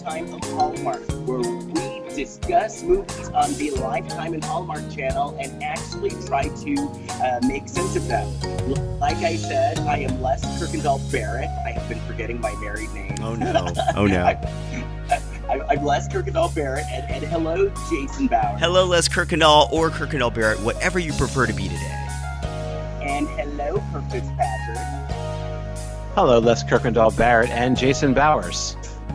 Lifetime of Hallmark, where we discuss movies on the Lifetime and Hallmark channel and actually try to make sense of them. Like I said, I am Les Kirkendall Barrett. I have been forgetting my married name. Oh no! Oh no! I'm Les Kirkendall Barrett, and hello, Jason Bowers. Hello, Les Kirkendall or Kirkendall Barrett, whatever you prefer to be today. And hello, Kirk Fitzpatrick. Hello, Les Kirkendall Barrett and Jason Bowers.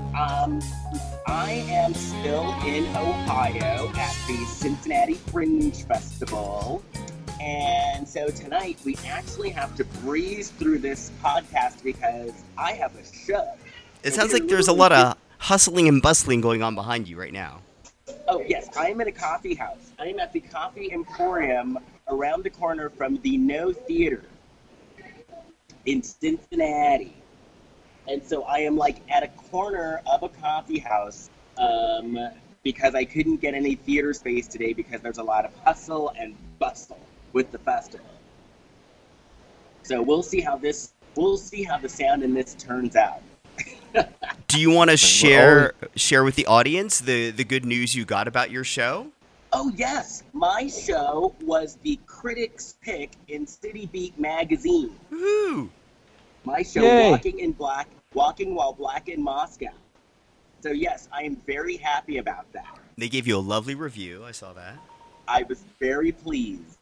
I am still in Ohio at the Cincinnati Fringe Festival. And so tonight we actually have to breeze through this podcast because I have a show. It sounds like there's a lot of hustling and bustling going on behind you right now. Oh, yes. I am at a coffee house. I am at the Coffee Emporium around the corner from the No Theater in Cincinnati. And so I am like at a corner of a coffee house because I couldn't get any theater space today because there's a lot of hustle and bustle with the festival. So we'll see how the sound in this turns out. Do you want to share with the audience the good news you got about your show? Oh, yes. My show was the critics' pick in City Beat magazine. Woohoo! My show, Yay. Walking While Black in Moscow. So, yes, I am very happy about that. They gave you a lovely review. I saw that. I was very pleased.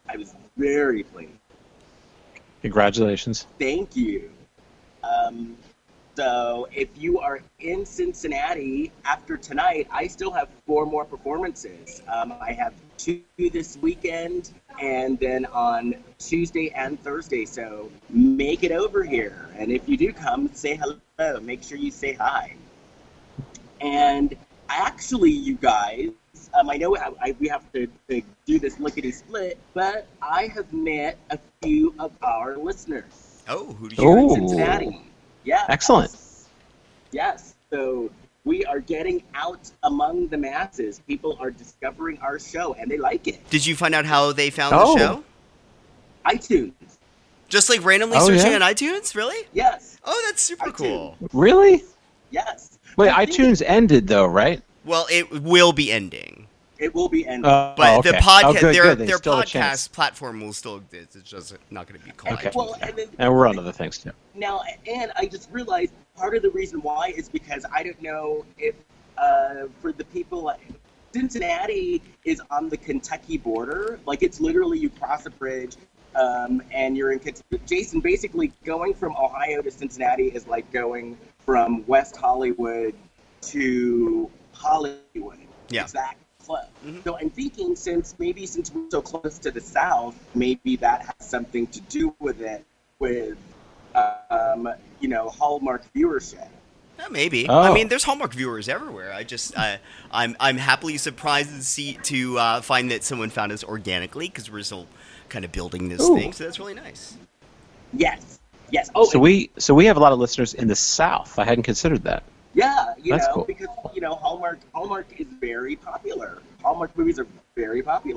Congratulations. Thank you. So if you are in Cincinnati after tonight, I still have 4 more performances. I have 2 this weekend and then on Tuesday and Thursday. So make it over here. And if you do come, say hello. Make sure you say hi. And actually, you guys, I know we have to do this lickety-split, but I have met a few of our listeners. Oh, who did Here you in Ooh. Cincinnati. Yeah. Excellent. Yes. So we are getting out among the masses. People are discovering our show, and they like it. Did you find out how they found Oh. the show? iTunes. Just like randomly Oh, searching yeah? on iTunes? Really? Yes. Oh, that's super iTunes. cool. Really? Yes. Wait, I think iTunes ended though, right? Well, it will be ending. It will be ending. But okay. the podcast, good. their Still a chance. podcast platform will still exist. It's just not going to be called Okay. iTunes. Well, and then And we're on other things too. now, and I just realized part of the reason why is because I don't know if for the people, Cincinnati is on the Kentucky border. Like it's literally you cross a bridge, and you're in Jason. Basically, going from Ohio to Cincinnati is like going from West Hollywood to Hollywood. Yeah. It's that close. Mm-hmm. So I'm thinking since we're so close to the South, maybe that has something to do with it, with Hallmark viewership. Maybe. Oh. I mean, there's Hallmark viewers everywhere. I'm happily surprised to find that someone found us organically because we're still kind of building this Ooh. thing. So that's really nice. Yes. Oh, So we have a lot of listeners in the South. I hadn't considered that. yeah, That's cool. because Hallmark is very popular. Hallmark movies are very popular,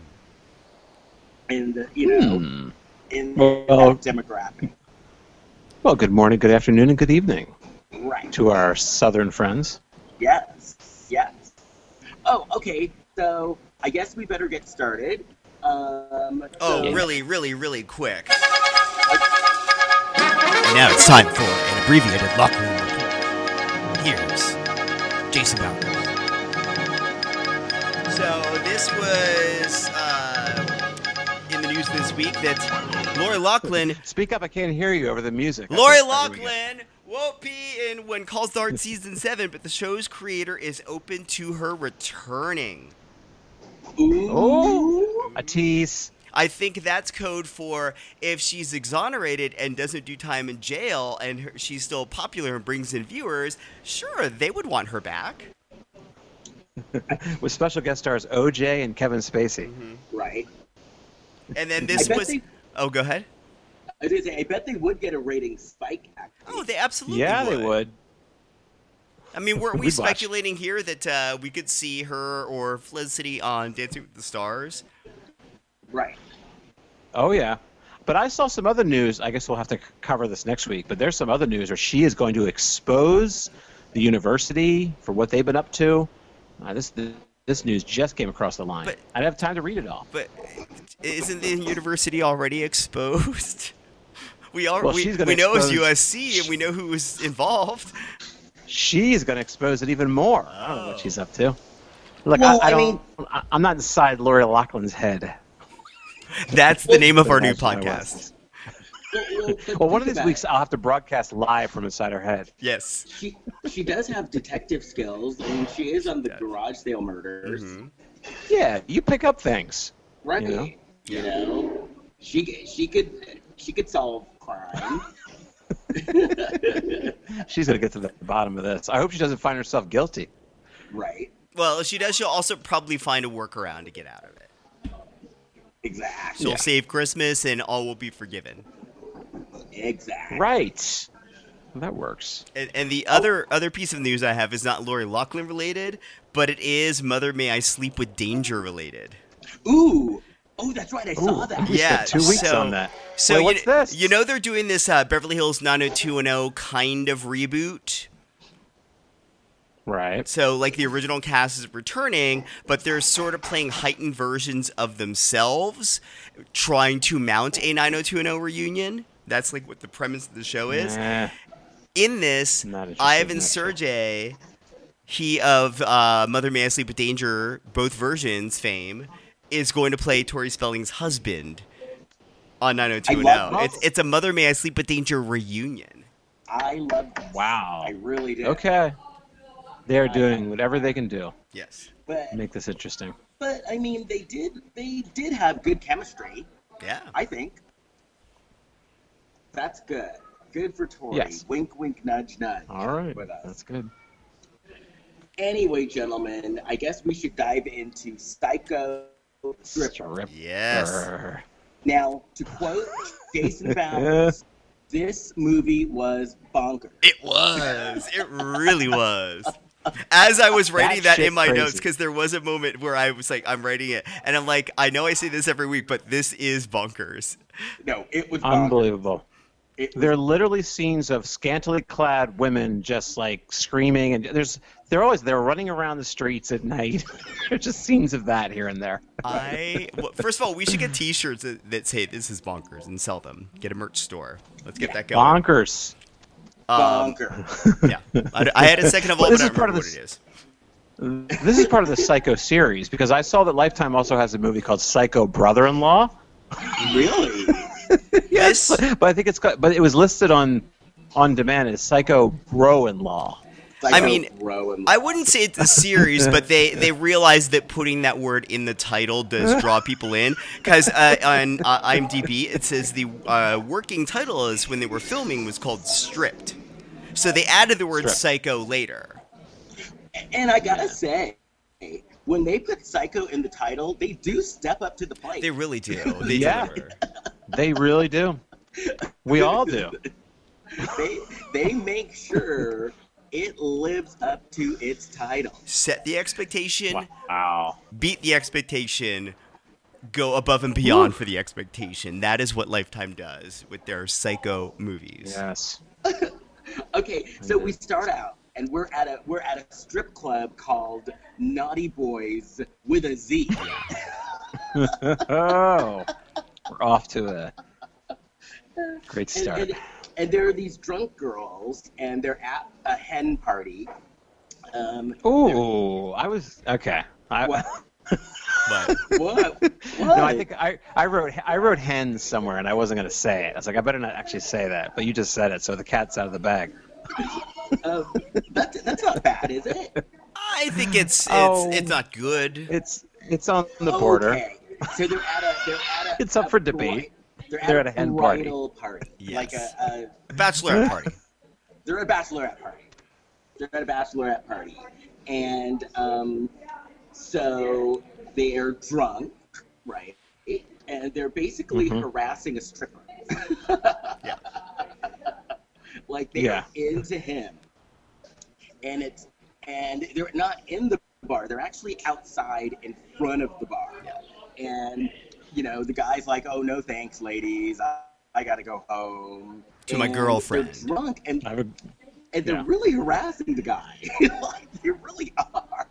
and in Well- that demographic, Well, good morning, good afternoon, and good evening right? to our Southern friends. Yes. Oh, okay. So I guess we better get started. Really, really, really quick. And now it's time for an abbreviated locker room report. Here's Jason Bowers. So this was in the news this week that Lori Loughlin Speak up, I can't hear you over the music. Lori There we go. Loughlin won't be in When Calls Dart Season 7, but the show's creator is open to her returning. Oh, a tease. I think that's code for if she's exonerated and doesn't do time in jail and she's still popular and brings in viewers, sure, they would want her back. With special guest stars OJ and Kevin Spacey. Right. And then this I bet was... Oh, go ahead. I bet they would get a rating spike. Actually. Oh, they absolutely Yeah, would. they would. I mean, weren't we We'd watch. speculating here that we could see her or Felicity on Dancing with the Stars? Right. Oh, yeah. But I saw some other news. I guess we'll have to cover this next week. But there's some other news where she is going to expose the university for what they've been up to. This news just came across the line. But- I didn't have time to read it all. But isn't the university already exposed? We know she's gonna it's expose- USC and we know who was involved. She's going to expose it even more. I don't know what she's up to. Look, Well, I'm not inside Lori Loughlin's head. That's the name of our new Imagine I podcast. was. But Well, one of think these about weeks I'll have to broadcast live from inside her head. Yes. it. She does have detective skills. I mean, she is on the garage sale murders. Mhm. Yeah, you pick up things. Right. You know? You know, she could solve crime. She's going to get to the bottom of this. I hope she doesn't find herself guilty. Right. Well, if she does, she'll also probably find a workaround to get out of it. Exactly. She'll Yeah. save Christmas and all will be forgiven. Exactly. Right. Well, that works. And the other piece of news I have is not Lori Loughlin related, but it is Mother May I Sleep with Danger related. Ooh. Oh, that's right. I saw Ooh, that. we Yeah, spent 2 weeks so- on that. So Wait, what's this? You know they're doing this Beverly Hills 90210 kind of reboot. Right. So like the original cast is returning, but they're sort of playing heightened versions of themselves, trying to mount a 90210 reunion. That's like what the premise of the show is. Nah, In this, not interested Ivan in that show. Sergey, he of Mother May I Sleep with Danger, both versions fame, is going to play Tori Spelling's husband on 90210. I love It's a Mother May I Sleep with Danger reunion. I love this. Wow. I really do. Okay. They're doing whatever they can do Yes. But to make this interesting. I mean they did have good chemistry, Yeah. I think. That's good. Good for Tori. Yes. Wink wink nudge nudge. All right. With us. That's good. Anyway, gentlemen, I guess we should dive into Psycho Stripper. Yes. Stripper. Now, to quote Jason Bowers, this movie was bonkers. It was. It really was. As I was writing that shit in my crazy. notes, because there was a moment where I was like, I'm writing it, and I'm like, I know I say this every week, but this is bonkers. No, it was bonkers. Unbelievable. It was, There are literally scenes of scantily clad women just like screaming, and they're running around the streets at night. There's just scenes of that here and there. Well, first of all, we should get T-shirts that say "This is bonkers" and sell them. Get a merch store. Let's get that going. Bonkers. bonkers. Yeah, I had a second of all, Well, but this I is part remember of what it this- is. This is part of the Psycho series because I saw that Lifetime also has a movie called Psycho Brother-in-Law. Really? Yes. But I think but it was listed on demand as Psycho Bro-in-Law. Psycho I mean, Rowan. I wouldn't say it's a series, but they realized that putting that word in the title does draw people in. Because on IMDb, it says the working title is when they were filming was called Stripped. So they added the word Stripped. psycho later. And I gotta say, when they put Psycho in the title, they do step up to the plate. They really do. They Yeah. deliver. They really do. We all do. they make sure it lives up to its title. Set the expectation, Wow. beat the expectation, go above and beyond for the expectation. That is what Lifetime does with their psycho movies. Yes. Okay, so we start out and we're at a strip club called Naughty Boys with a Z. Oh. We're off to a great start. And there are these drunk girls, and they're at a hen party. Ooh, I was okay. What? But What? No, I think I wrote hens somewhere, and I wasn't going to say it. I was like, I better not actually say that, but you just said it, so the cat's out of the bag. That's not bad, is it? I think it's not good. It's on the border. Okay. So they're at a It's up for debate. They're at a hen party. bridal party. Yes. Like a Bachelorette party. they're at a bachelorette party. They're at a bachelorette party. And so they're drunk, right? And they're basically harassing a stripper. Yeah. Like they're into him. And they're not in the bar. They're actually outside in front of the bar. And the guy's like, "Oh, no thanks, ladies. I got to go home." To my And girlfriend. They're drunk, and and they're Yeah. really harassing the guy. Like, they really are.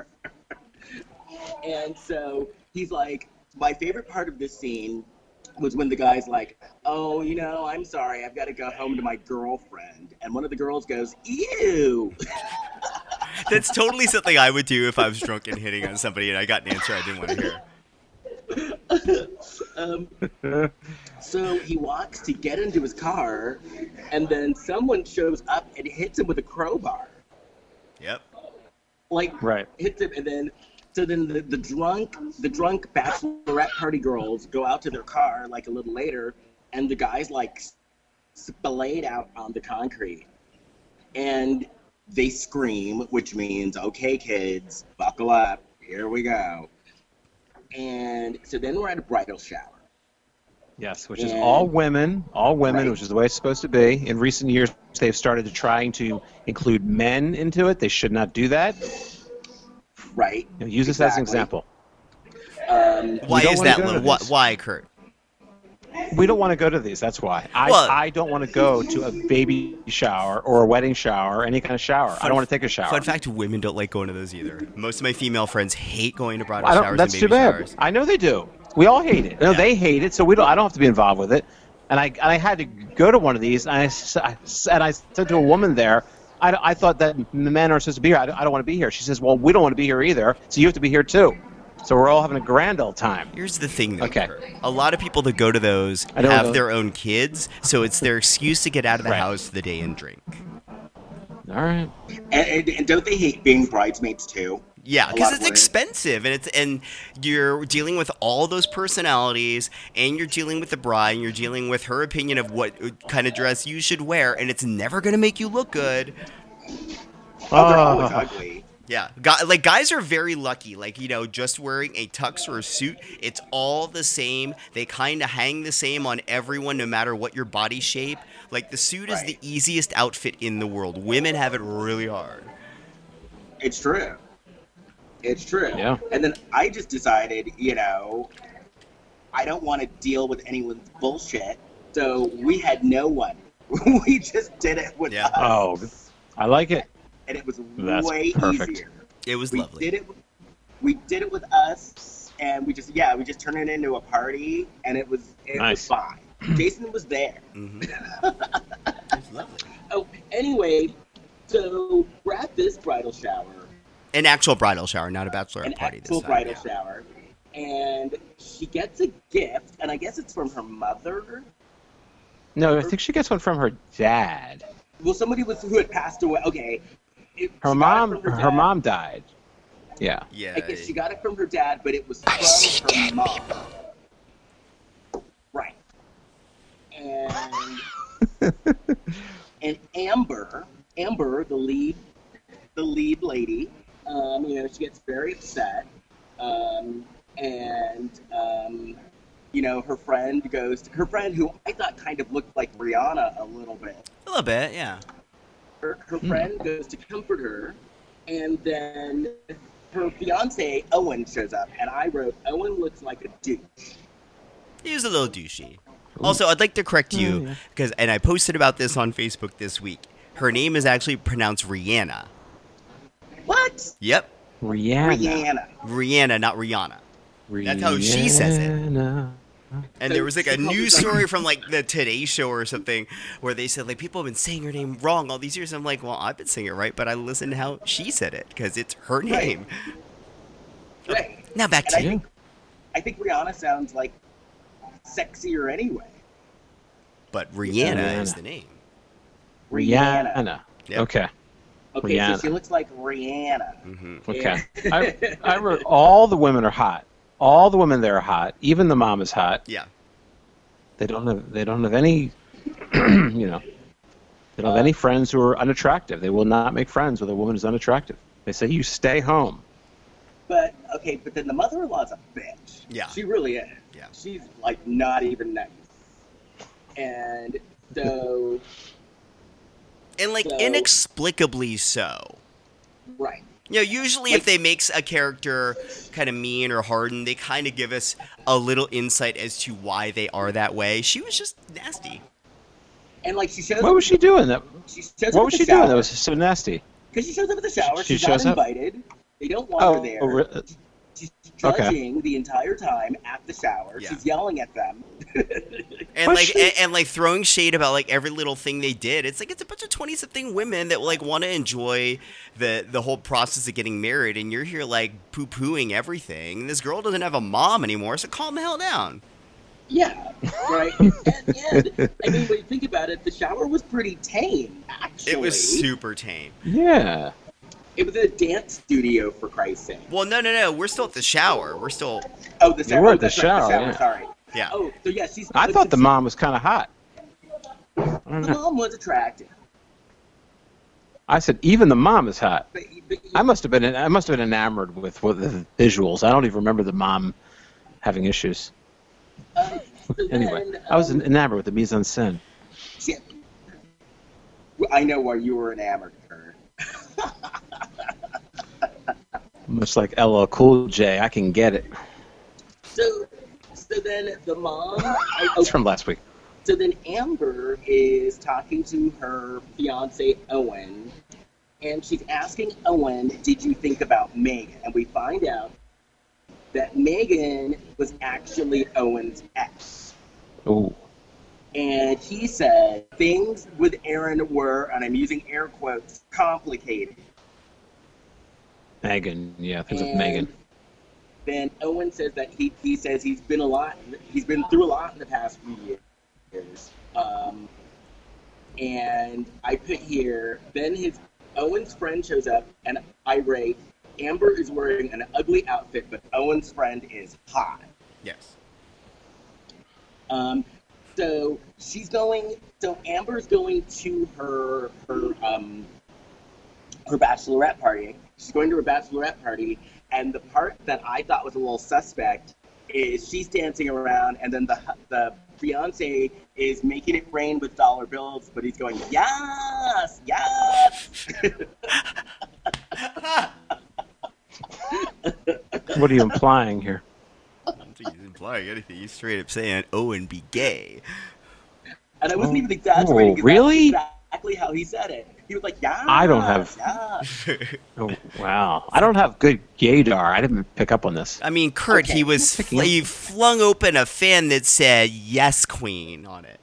And so he's like, my favorite part of this scene was when the guy's like, oh, I'm sorry, I've got to go home to my girlfriend. And one of the girls goes, ew. That's totally something I would do if I was drunk and hitting on somebody and I got an answer I didn't want to hear. So he walks to get into his car, and then someone shows up and hits him with a crowbar. Yep. Like, Right. hits him, and then the drunk bachelorette party girls go out to their car like a little later, and the guy's like splayed out on the concrete, and they scream, which means, okay, kids, buckle up, here we go. And so then we're at a bridal shower. Yes, which is And- all women, Right. which is the way it's supposed to be. In recent years, they've started to trying to include men into it. They should not do that. Right. Use this as an Exactly. example. Why don't is wanna that, go to Lou? these. Why, Kurt? We don't want to go to these. That's why. Well- I don't want to go to a baby shower or a wedding shower or any kind of shower. I don't want to take a shower. Fun fact, women don't like going to those either. Most of my female friends hate going to bridal I don't, showers that's and too baby bad. showers. I know they do. We all hate it. No, Yeah. they hate it, so we don't. I don't have to be involved with it. And I had to go to one of these, and I said to a woman there, I thought that the men are supposed to be here. I don't want to be here. She says, well, we don't want to be here either, so you have to be here too. So we're all having a grand old time. Here's the thing, though. Okay. Kurt. A lot of people that go to those I don't have know. their own kids, so it's their excuse to get out of the Right. house for the day and drink. All right. And don't they hate being bridesmaids too? Yeah, A lot because of it's women. expensive, and you're dealing with all those personalities, and you're dealing with the bride, and you're dealing with her opinion of what kind of dress you should wear, and it's never going to make you look good. Oh, they're always ugly. Yeah, guys are very lucky. Like, just wearing a tux or a suit, it's all the same. They kind of hang the same on everyone, no matter what your body shape. Like, the suit is the Right. easiest outfit in the world. Women have it really hard. It's true. It's true. Yeah. And then I just decided, I don't want to deal with anyone's bullshit. So we had no one. We just did it with Yeah. us. Oh, I like it. And it was That's way perfect. easier. It was We lovely. we did it with us, and we just turned it into a party, and it was Nice. fine. Jason was there. Mhm. It was lovely. Oh, anyway, so we're at this bridal shower, An actual bridal shower, not a bachelorette an party actual this time. bridal yeah. shower, and she gets a gift, and I guess it's from her mother. No, I think she gets one from her dad. Well, somebody who had passed away. Okay, Her she got it mom. from Her dad. mom died. Yeah. Yeah. I guess she got it from her dad, but it was from her mom. Right. And and Amber, the lead lady, she gets very upset, her friend goes to her friend, who I thought kind of looked like Rihanna a little bit. A little bit, yeah. Her friend goes to comfort her, and then her fiance Owen shows up, and I wrote, Owen looks like a douche. He was a little douchey. Also, I'd like to correct you, and I posted about this on Facebook this week. Her name is actually pronounced Rihanna. What? Yep. Rihanna. Rihanna, not Rihanna. That's how she says it. Rihanna. And there was like a news story from like the Today Show or something where they said like people have been saying her name wrong all these years. I'm like, well, I've been saying it right, but I listened to how she said it because it's her name. Right. Now back And to I you. think, I think Rihanna sounds like sexier anyway. But Rihanna Rihanna. is the name. Rihanna. Yep. Okay. Okay, Rihanna. so she looks like Rihanna. Hmm. Okay. I wrote all the women are hot. All the women there are hot. Even the mom is hot. Yeah. They don't have any they don't have any friends who are unattractive. They will not make friends with a woman who's unattractive. They say you stay home. But then the mother-in-law's a bitch. Yeah. She really is. Yeah. She's like not even nice. And so And like So- inexplicably so. right. Usually if they make a character kind of mean or hardened, they kind of give us a little insight as to why they are that way. She was just nasty. And like she shows. What was she doing? That. She shows What was she doing? That was so nasty. Because she shows up at the shower. She She's not shows up? invited. They don't want her there. She's judging Okay. the entire time at the shower. Yeah. She's yelling at them. And Was like she- and like throwing shade about like every little thing they did. It's like it's a bunch of 20-something women that like want to enjoy the whole process of getting married, and you're here like poo-pooing everything. And this girl doesn't have a mom anymore, so calm the hell down. Yeah, right. And I mean, when you think about it, the shower was pretty tame, actually. It was super tame. Yeah. It was a dance studio, for Christ's sake. Well, no. We're still at the shower. We're still. Oh, the shower. were at the That's right, shower, yeah. Sorry. Yeah. Oh, so yeah, she's. I thought the mom was kind of hot. I don't The know. mom was attractive. I said even the mom is hot. But I must have been enamored with the visuals. I don't even remember the mom having issues. so Anyway, then, I was enamored with the mise en scène. she- I know why you were enamored of her. Much like LL Cool J, I can get it. So then the mom. It's from last week. So then Amber is talking to her fiance Owen, and she's asking Owen, "Did you think about Megan?" And we find out that Megan was actually Owen's ex. Oh, And he said things with Aaron were, and I'm using air quotes, complicated. Megan. Yeah, things with And Megan. Then Owen says that he says he's been through a lot in the past few years. And I put here, then Owen's friend shows up, and I rate, Amber is wearing an ugly outfit, but Owen's friend is hot. Yes. So Amber's going to her bachelorette party. She's going to her bachelorette party, and the part that I thought was a little suspect is she's dancing around, and then the fiance is making it rain with dollar bills, but he's going, yes, yes. What are you implying here? I don't think he's implying anything. He's straight up saying Owen be gay. And I wasn't even exaggerating. 'cause really? That's exactly how he said it. He was like, yeah. I don't have- Yeah. Oh, wow. I don't have good gaydar. I didn't pick up on this. I mean, Kurt, Okay. he flung open a fan that said "Yes, Queen" on it.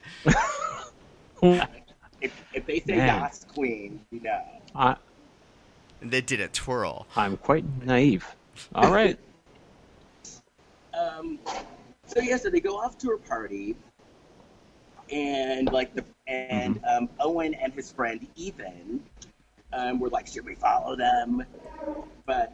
If they say Man. yes, queen, you know. And they did a twirl. I'm quite naive. All right. So they go off to her party, and Owen and his friend Ethan were like, should we follow them? But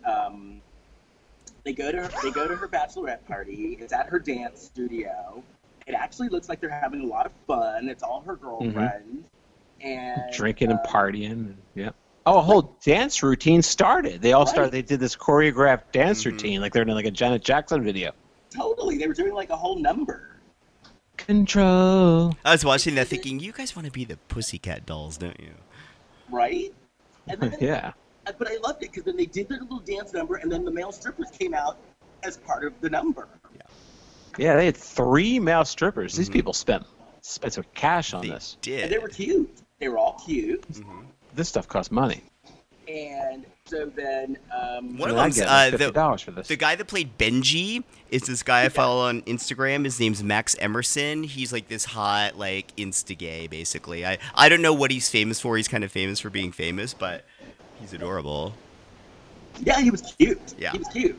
they go to her bachelorette party. It's at her dance studio. It actually looks like they're having a lot of fun. It's all her girlfriends. And Drinking and partying. Yeah. Oh, a whole dance routine started. They all started. They did this choreographed dance routine, like they're in like a Janet Jackson video. Totally, they were doing like a whole number. Control. I was watching that thinking, you guys want to be the Pussycat Dolls, don't you? Right? And then, Yeah. But I loved it because then they did their little dance number, and then the male strippers came out as part of the number. Yeah, they had 3 male strippers. These people spent some cash on They this. did. And they were cute. They were all cute. This stuff costs money. And so then, One of I them's get $50 for this. the guy that played Benji is this guy I follow on Instagram. His name's Max Emerson. He's like this hot, like, insta-gay, basically. I don't know what he's famous for. He's kind of famous for being famous, but he's adorable. yeah, he was cute. Yeah. He was cute.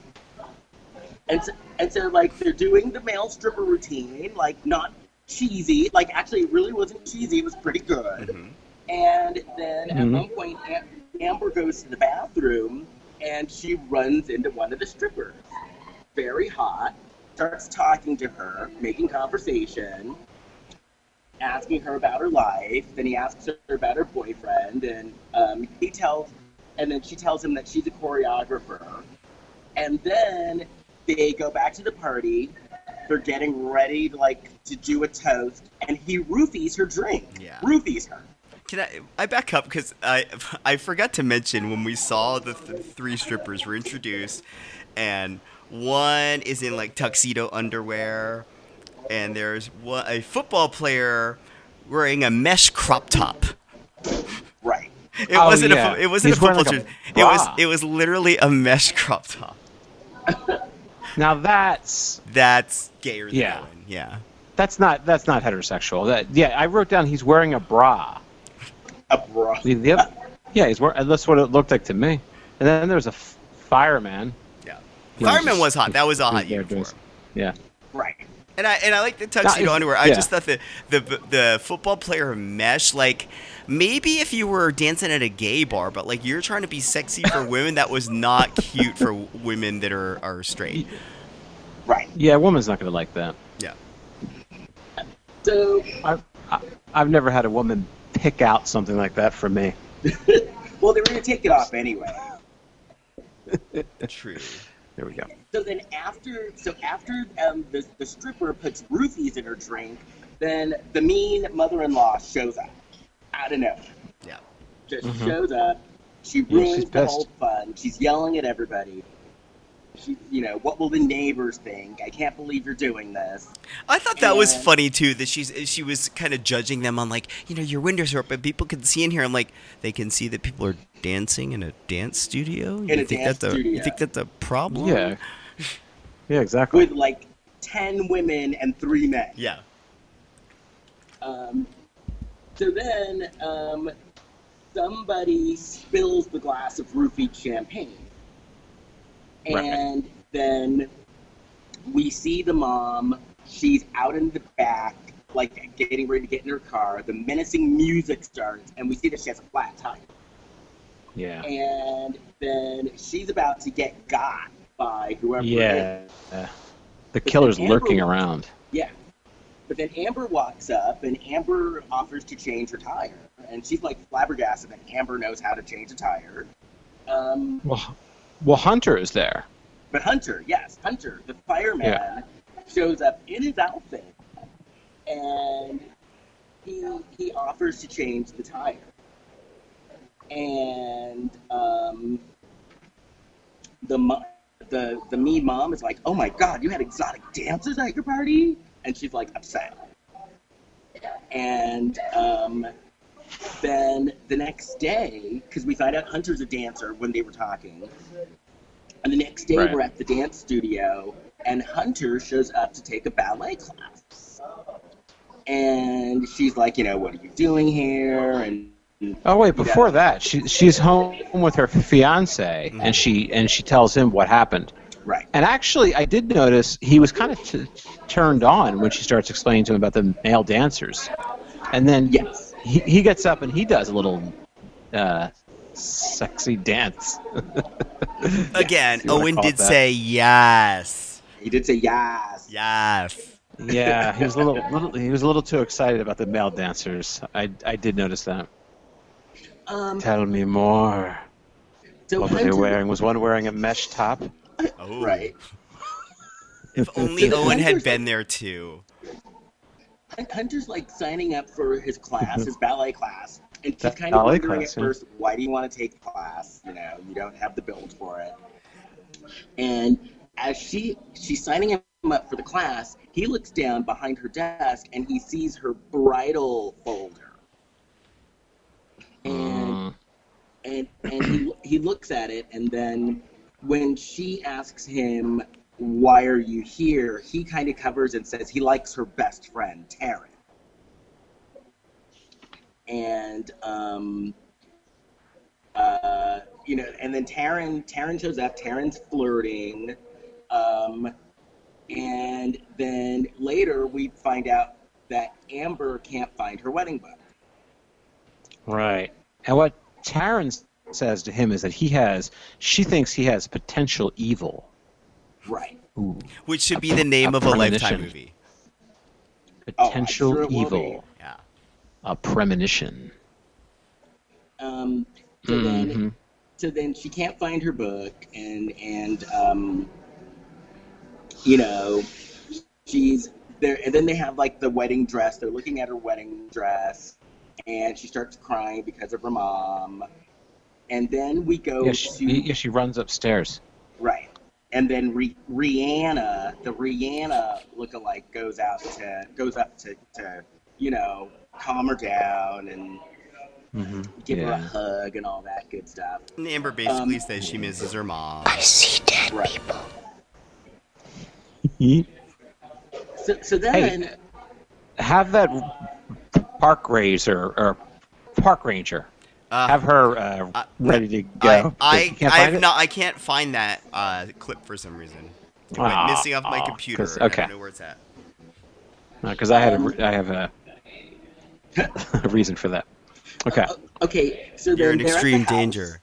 And so like, they're doing the male stripper routine, like, not cheesy. Like, actually, it really wasn't cheesy. It was pretty good. And then at one point, Amber goes to the bathroom, and she runs into one of the strippers. Very hot. Starts talking to her, making conversation, asking her about her life. Then he asks her about her boyfriend, and then she tells him that she's a choreographer. And then they go back to the party. They're getting ready to do a toast, and he roofies her drink. Yeah. Roofies her. Can I back up because I forgot to mention when we saw the 3 strippers were introduced, and one is in like tuxedo underwear, and there's a football player wearing a mesh crop top. Right. It wasn't yeah. it wasn't He's a football wearing, like, jersey. a It was bra. it was literally a mesh crop top. Now that's gayer than Yeah. Owen. Yeah. that's not heterosexual. I wrote down he's wearing a bra. A bra. Yeah, he's wearing. That's what it looked like to me. And then there's a fireman. Yeah. You know, Fireman just- was hot. That was a hot there uniform. doing- Yeah. Right. And I like the tuxedo Now, underwear. I yeah. just thought the football player mesh, like, maybe if you were dancing at a gay bar, but like you're trying to be sexy for women, that was not cute for women that are straight. Right. Yeah, a woman's not going to like that. Yeah. So, I've never had a woman pick out something like that for me. well, they were going to take it off anyway. True. There we go. So then after the stripper puts roofies in her drink, then the mean mother-in-law shows up out of nowhere. Yeah. Just shows up. She Yeah, ruins she's the pissed. whole fun. She's yelling at everybody. She, what will the neighbors think? I can't believe you're doing this. I thought that was And- funny too. That she was kind of judging them on, like, your windows are up, but people can see in here. I'm like, they can see that people are dancing in a dance studio. In a dance studio. You think that's a problem? Yeah. Yeah, exactly. With like 10 women and 3 men. Yeah. So then somebody spills the glass of roofied champagne. Right. And then we see the mom. She's out in the back, like getting ready to get in her car. The menacing music starts, and we see that she has a flat tire. Yeah. And then she's about to get got by whoever it Yeah. is. The killer's Amber- lurking around. Yeah. But then Amber walks up, and Amber offers to change her tire. And she's like flabbergasted that Amber knows how to change a tire. Well, Hunter is there. But Hunter, the fireman, shows up in his outfit, and he offers to change the tire. And the mean mom is like, "Oh my God, you had exotic dancers at your party?" And she's like upset. And then the next day, because we find out Hunter's a dancer when they were talking. And the next day, Right. we're at the dance studio, and Hunter shows up to take a ballet class. And she's like, what are you doing here? And Oh wait, before that, she's home with her fiance, and she tells him what happened. right, And actually, I did notice he was kind of turned on when she starts explaining to him about the male dancers, and then yes, he gets up and he does a little sexy dance. Again, You wanna Owen call it did that? say yes. he did say yes. Yes. Yeah, he was a little too excited about the male dancers. I did notice that. Tell me more. So What were they Hunter- wearing? Was one wearing a mesh top? Oh. Right. If only So Owen had Hunter's been like- there too. And Hunter's like signing up for his class, his ballet class, and she's That kind of ballet wondering class, at yeah. first, why do you want to take the class? You don't have the build for it. And as she's signing him up for the class, he looks down behind her desk and he sees her bridal folder. And he looks at it, and then when she asks him, "Why are you here?" he kind of covers and says he likes her best friend, Taryn. And and then Taryn shows up. Taryn's flirting, and then later we find out that Amber can't find her wedding book. Right. And what Taryn says to him is that she thinks he has potential evil. Right. Ooh. Which should be the name a of a Lifetime premonition. movie. Potential sure it will evil. Yeah. A premonition. So then she can't find her book, and she's there. And then they have like the wedding dress. They're looking at her wedding dress, and she starts crying because of her mom. And then we go She runs upstairs. right. And then Rihanna, the Rihanna lookalike, goes up to calm her down and give her a Yeah. hug and all that good stuff. And Amber basically says she misses her mom. Right. Hey, So then, have that park ranger. Have her ready to go. I You can't find it? I can't find that clip for some reason. It went missing off my computer. I okay. don't know where it's at. Because I have a reason for that. Okay. okay, so You're then in they're at extreme the house. danger.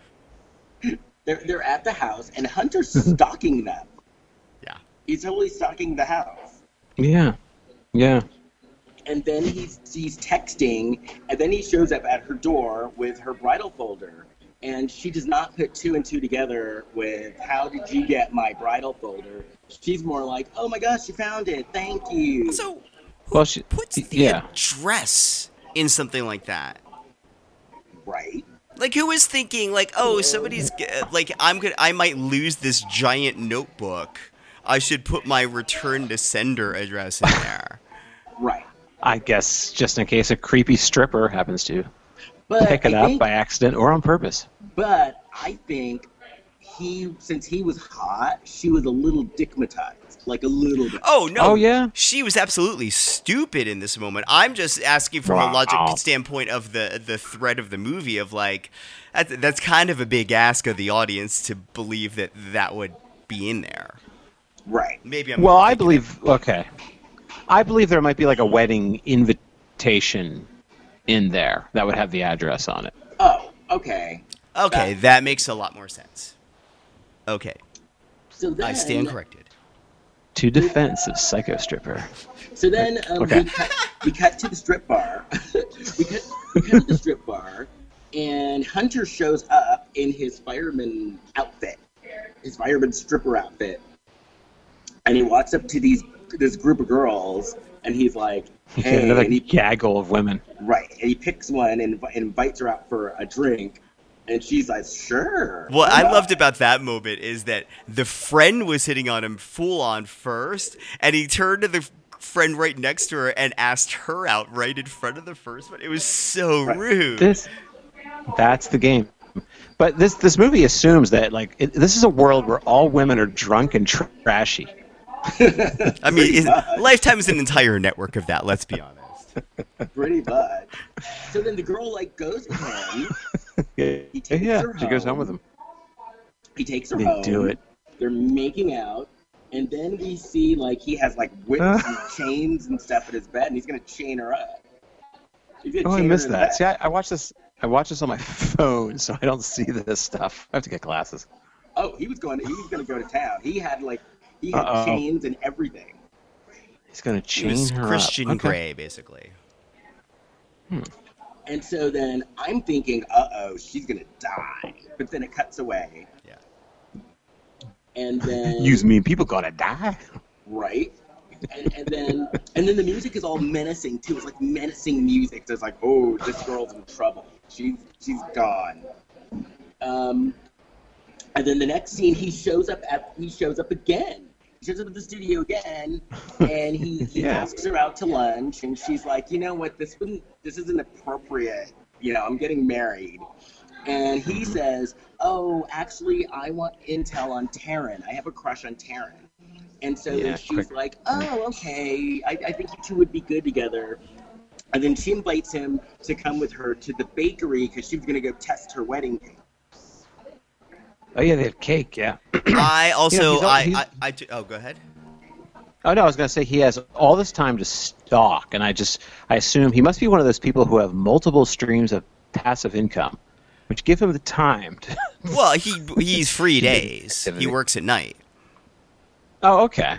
They're at the house, and Hunter's stalking them. Yeah. He's totally stalking the house. Yeah. Yeah. And then he's texting, and then he shows up at her door with her bridal folder. And she does not put two and two together with, how did you get my bridal folder? She's more like, oh my gosh, you found it, thank you. So, Well, she puts the yeah. address in something like that? Right? Like, who is thinking, like, oh, somebody's, like, I might lose this giant notebook. I should put my return to sender address in there. Right. I guess just in case a creepy stripper happens to But pick it I up think, by accident or on purpose. But I think since he was hot, she was a little dickmatized. Like a little bit. Oh, no. Oh, yeah? She was absolutely stupid in this moment. I'm just asking from a logic standpoint of the thread of the movie of, like, that's kind of a big ask of the audience to believe that would be in there. Right. Maybe I'm Well, I overthinking believe, okay. I believe there might be like a wedding invitation in there that would have the address on it. Oh, okay. it. Okay, that makes a lot more sense. Okay, So then, I stand corrected. To defense of Psycho Stripper. So then Okay. we cut to the strip bar. we cut to the strip bar, and Hunter shows up in his fireman outfit, his fireman stripper outfit, and he walks up to this group of girls, and he's like, "Hey," Another and he, gaggle of women. right, and he picks one and invites her out for a drink, and she's like, "Sure." What why I not?" loved about that moment is that the friend was hitting on him full on first, and he turned to the friend right next to her and asked her out right in front of the first one. It was so Right. rude. That's the game. But this movie assumes that like this is a world where all women are drunk and trashy. I mean, Lifetime is an entire network of that. Let's be honest. Pretty much. So then the girl like goes with him. He takes her She goes home home. with him. He takes her They home. do it. They're making out, and then we see like he has like whips and chains and stuff at his bed, and he's gonna chain her up. He's gonna Oh, I chain her missed in the that. bed. See, I watch this. I watch this on my phone, so I don't see this stuff. I have to get glasses. Oh, he was gonna go to town. He had Uh-oh. chains and everything. He's gonna It chain was her Christian up. Okay. Grey, basically. And so then I'm thinking, she's gonna die. But then it cuts away, Yeah. and then Use me, people gonna die. right. And then the music is all menacing too. It's like menacing music. So it's like, oh, this girl's in trouble. She's gone. And then the next scene, he shows up again. He shows up at the studio again, and he Yeah. asks her out to lunch, and she's like, you know what, this isn't appropriate. You know, I'm getting married. And he says, oh, actually, I want intel on Taryn. I have a crush on Taryn. And so Yeah, then she's quick. like, oh, okay, I think you two would be good together. And then she invites him to come with her to the bakery because she was going to go test her wedding cake. Oh yeah, they have cake. Yeah. I also, he's- oh, go ahead. Oh no, I was gonna say he has all this time to stalk, and I assume he must be one of those people who have multiple streams of passive income, which give him the time to. Well, he's free days. He works at night. Oh, okay.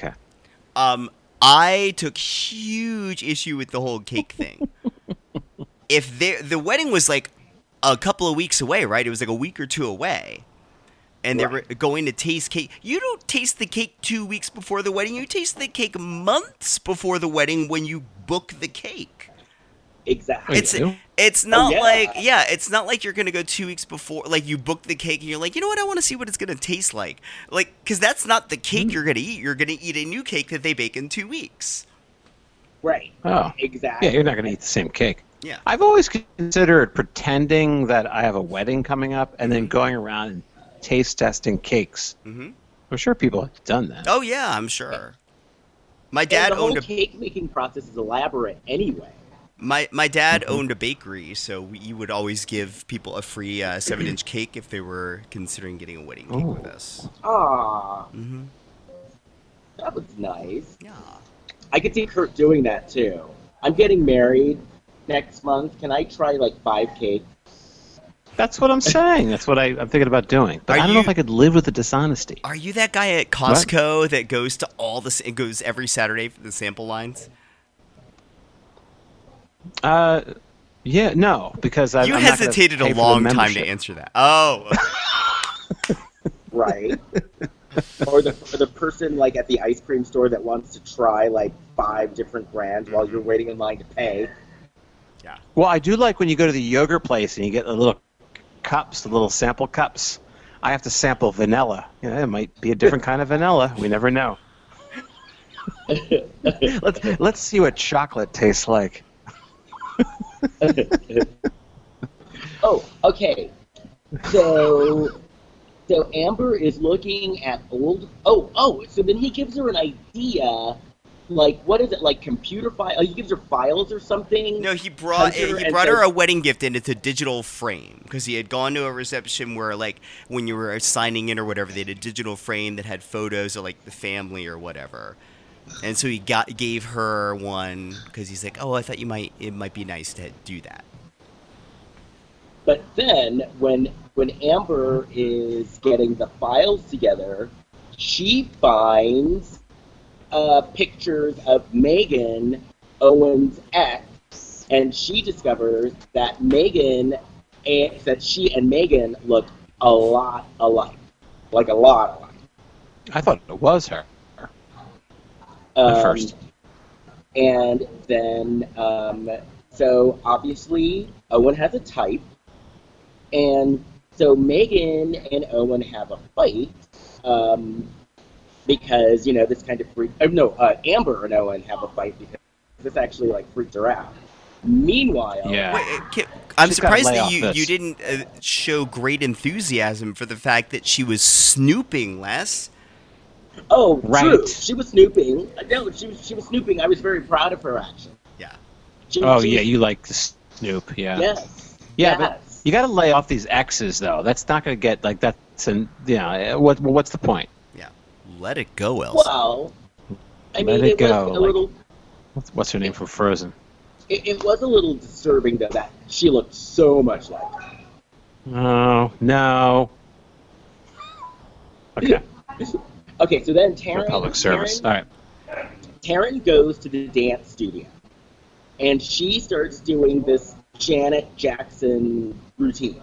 I took huge issue with the whole cake thing. If the wedding was like a couple of weeks away, right? It was like a week or two away. And they were going to taste cake. You don't taste the cake 2 weeks before the wedding. You taste the cake months before the wedding when you book the cake. Exactly. It's not yeah. it's not like you're going to go 2 weeks before, like you book the cake and you're like, you know what, I want to see what it's going to taste like. Like, because that's not the cake you're going to eat. You're going to eat a new cake that they bake in 2 weeks. Right. Oh. Exactly. Yeah, you're not going to eat the same cake. Yeah. I've always considered pretending that I have a wedding coming up and then going around and taste testing cakes. Mm-hmm. I'm sure people have done that. Oh yeah, I'm sure. My dad and the owned whole a cake making process is elaborate anyway. my dad owned a bakery, so we would always give people a free 7-inch cake if they were considering getting a wedding cake with us. Ah, Mm-hmm. that was nice. Yeah. I could see Kurt doing that too. I'm getting married next month. Can I try like 5 cakes? That's what I'm saying. That's what I'm thinking about doing. But Are I don't know you- if I could live with the dishonesty. Are you that guy at Costco that goes to all this? It goes every Saturday for the sample lines. Yeah, no, because You I'm not gonna hesitated pay a for the long time to membership. answer that. Oh. Right. or the person like at the ice cream store that wants to try like 5 different brands while you're waiting in line to pay. Yeah. Well, I do like when you go to the yogurt place and you get the little cups, the little sample cups. I have to sample vanilla. You know, it might be a different kind of vanilla. We never know. Let's see what chocolate tastes like. Oh, okay. So Amber is looking at old. So then he gives her an idea. Like, what is it? Like computer file? He gives her files or something. No, he brought Hunter he and brought says- her a wedding gift, and it's a digital frame because he had gone to a reception where, like, when you were signing in or whatever, they had a digital frame that had photos of like the family or whatever. And so he gave her one because he's like, oh, I thought it might be nice to do that. But then when Amber is getting the files together, she finds pictures of Megan, Owen's ex, and she discovers that she and Megan look a lot alike. Like a lot alike. I thought it was her. At first. And then, so obviously, Owen has a type. And so Megan and Owen have a fight because, this kind of Amber and Owen have a fight because this actually, like, freaked her out. Meanwhile... Yeah. Wait, I'm She's gotta surprised lay that off you this. didn't show great enthusiasm for the fact that she was snooping, Les. Oh, Right. true. She was snooping. No, she was snooping. I was very proud of her, actually. Yeah. Yeah, you like to snoop, yeah. Yes. Yeah, yes. but you got to lay off these X's, though. That's not going to get, like, what's the point? Yeah. Let it go, Elsa. Well, I Let mean, it go, was a like- little... What's her name from Frozen? It was a little disturbing, though, that she looked so much like her. Oh, no. Okay, Okay, so then for public service. All right. Taryn goes to the dance studio, and she starts doing this Janet Jackson routine.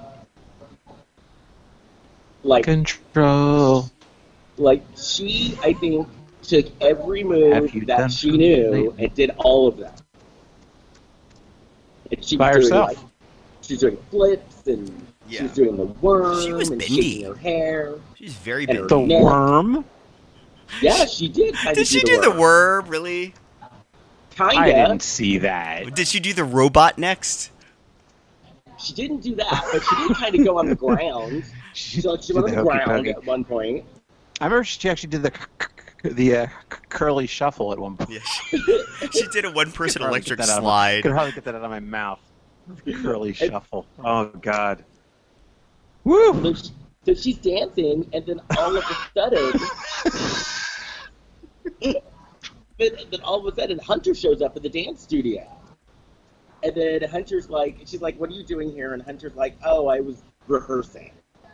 Like Control. She, I think, took every Have move you that done she knew something? and did all of them. And she By was herself. doing, she's doing flips, and she Yeah. was doing the worm, She was and bendy. shaking her hair. She's very And her big. The neck. worm? Yeah, she did kind Did of she do the worm, really? Kinda. I didn't see that. Did she do the robot next? She didn't do that, but she did kind of go on the ground. She went on the ground at one point. I remember she actually did the curly shuffle at one point. Yeah. She did a one-person Could hardly electric get that out of slide. Could hardly get that out of my mouth. Curly shuffle. Oh, God. Woo! So she's dancing, and then all of a sudden, Hunter shows up at the dance studio. And then Hunter's like, she's like, "What are you doing here?" And Hunter's like, "Oh, I was rehearsing."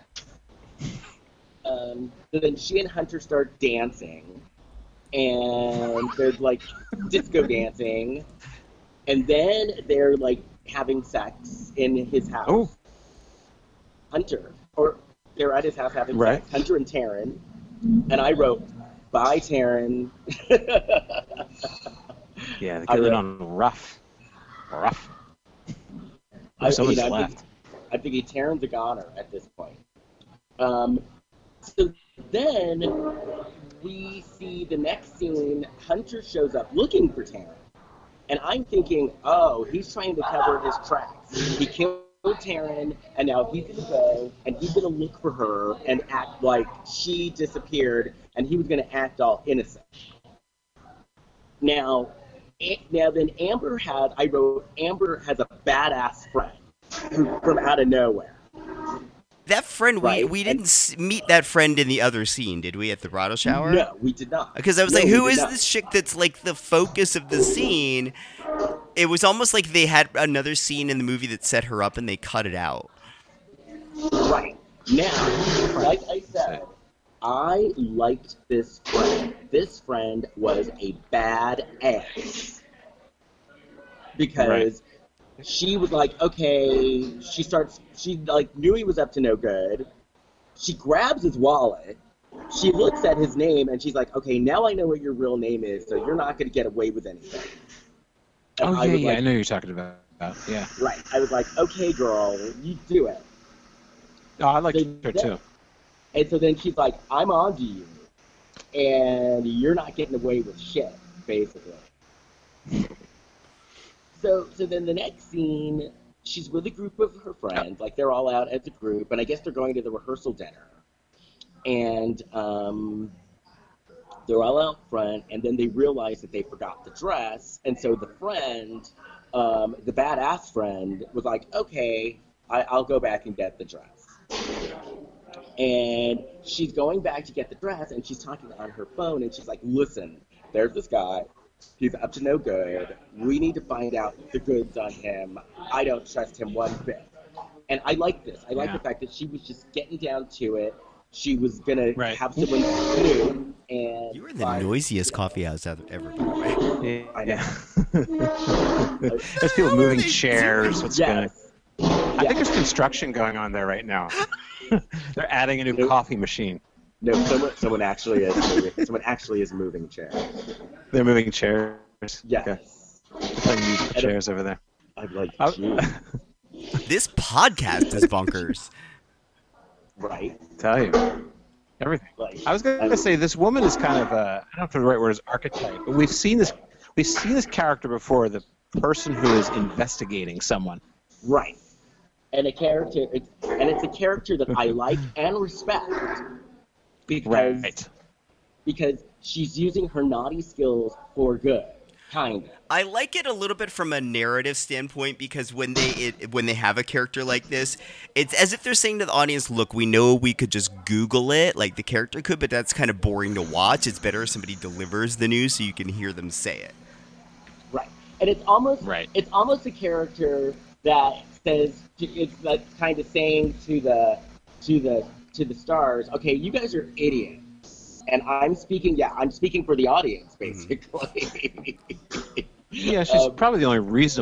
So then she and Hunter start dancing, and there's like disco dancing, and then they're like having sex in his house. Oh. Hunter, or they're at his house having Right. sex. Hunter and Taryn, and I wrote, "Bye, Taryn." Yeah, they I get it read- on rough. Rough. I- Someone's you know, left. I'm thinking Taryn's a goner at this point. So then we see the next scene. Hunter shows up looking for Taryn, And I'm thinking, oh, he's trying to cover his tracks. He killed Taryn, and now he's going to go, and he's going to look for her and act like she disappeared, and he was going to act all innocent. Now then Amber has a badass friend from out of nowhere. That friend, Right. we didn't meet that friend in the other scene, did we, at the bridal shower? No, we did not. Because I was No, like, we who did is not. this chick that's like the focus of the scene? It was almost like they had another scene in the movie that set her up and they cut it out. Right. Now, like I said, I liked this friend. This friend was a badass. Because she was like, okay, she like knew he was up to no good. She grabs his wallet. She looks at his name and she's like, okay, now I know what your real name is, so you're not going to get away with anything. And Oh, I was yeah, like, I know you're talking about. Yeah. right. I was like, okay, girl, you do it. Oh, I like So her, that- too. And so then she's like, I'm on to you. And you're not getting away with shit, basically. So then the next scene, she's with a group of her friends. Like, they're all out as a group. And I guess they're going to the rehearsal dinner. And they're all out front. And then they realize that they forgot the dress. And so the friend, the badass friend, was like, okay, I'll go back and get the dress. And she's going back to get the dress, and she's talking on her phone, and she's like, listen, there's this guy. He's up to no good. We need to find out the goods on him. I don't trust him one bit. And I like this. I like the fact that she was just getting down to it. She was going to have someone new. And You were in the noisiest coffee house ever, by the way. I know. There's people moving chairs. What's going on? Yes. I think there's construction going on there right now. They're adding a new coffee machine. No, someone actually is moving. Someone actually is moving chairs. They're moving chairs. Yes. Okay. They're putting new chairs over there. I'm like, Oh. geez. This podcast is bonkers. Right? Tell you. Everything. Like, I was going to say this woman is kind of a, I don't know if the right word is archetype, but we've seen this character before, the person who is investigating someone. right. And it's a character that I like and respect because she's using her naughty skills for good, kind of. I like it a little bit from a narrative standpoint because when they have a character like this, it's as if they're saying to the audience, look, we know we could just Google it, like the character could, but that's kind of boring to watch. It's better if somebody delivers the news so you can hear them say it. Right. And it's almost a character that says, it's like kind of saying to the stars, okay, you guys are idiots. And I'm speaking for the audience, basically. Yeah, she's probably the only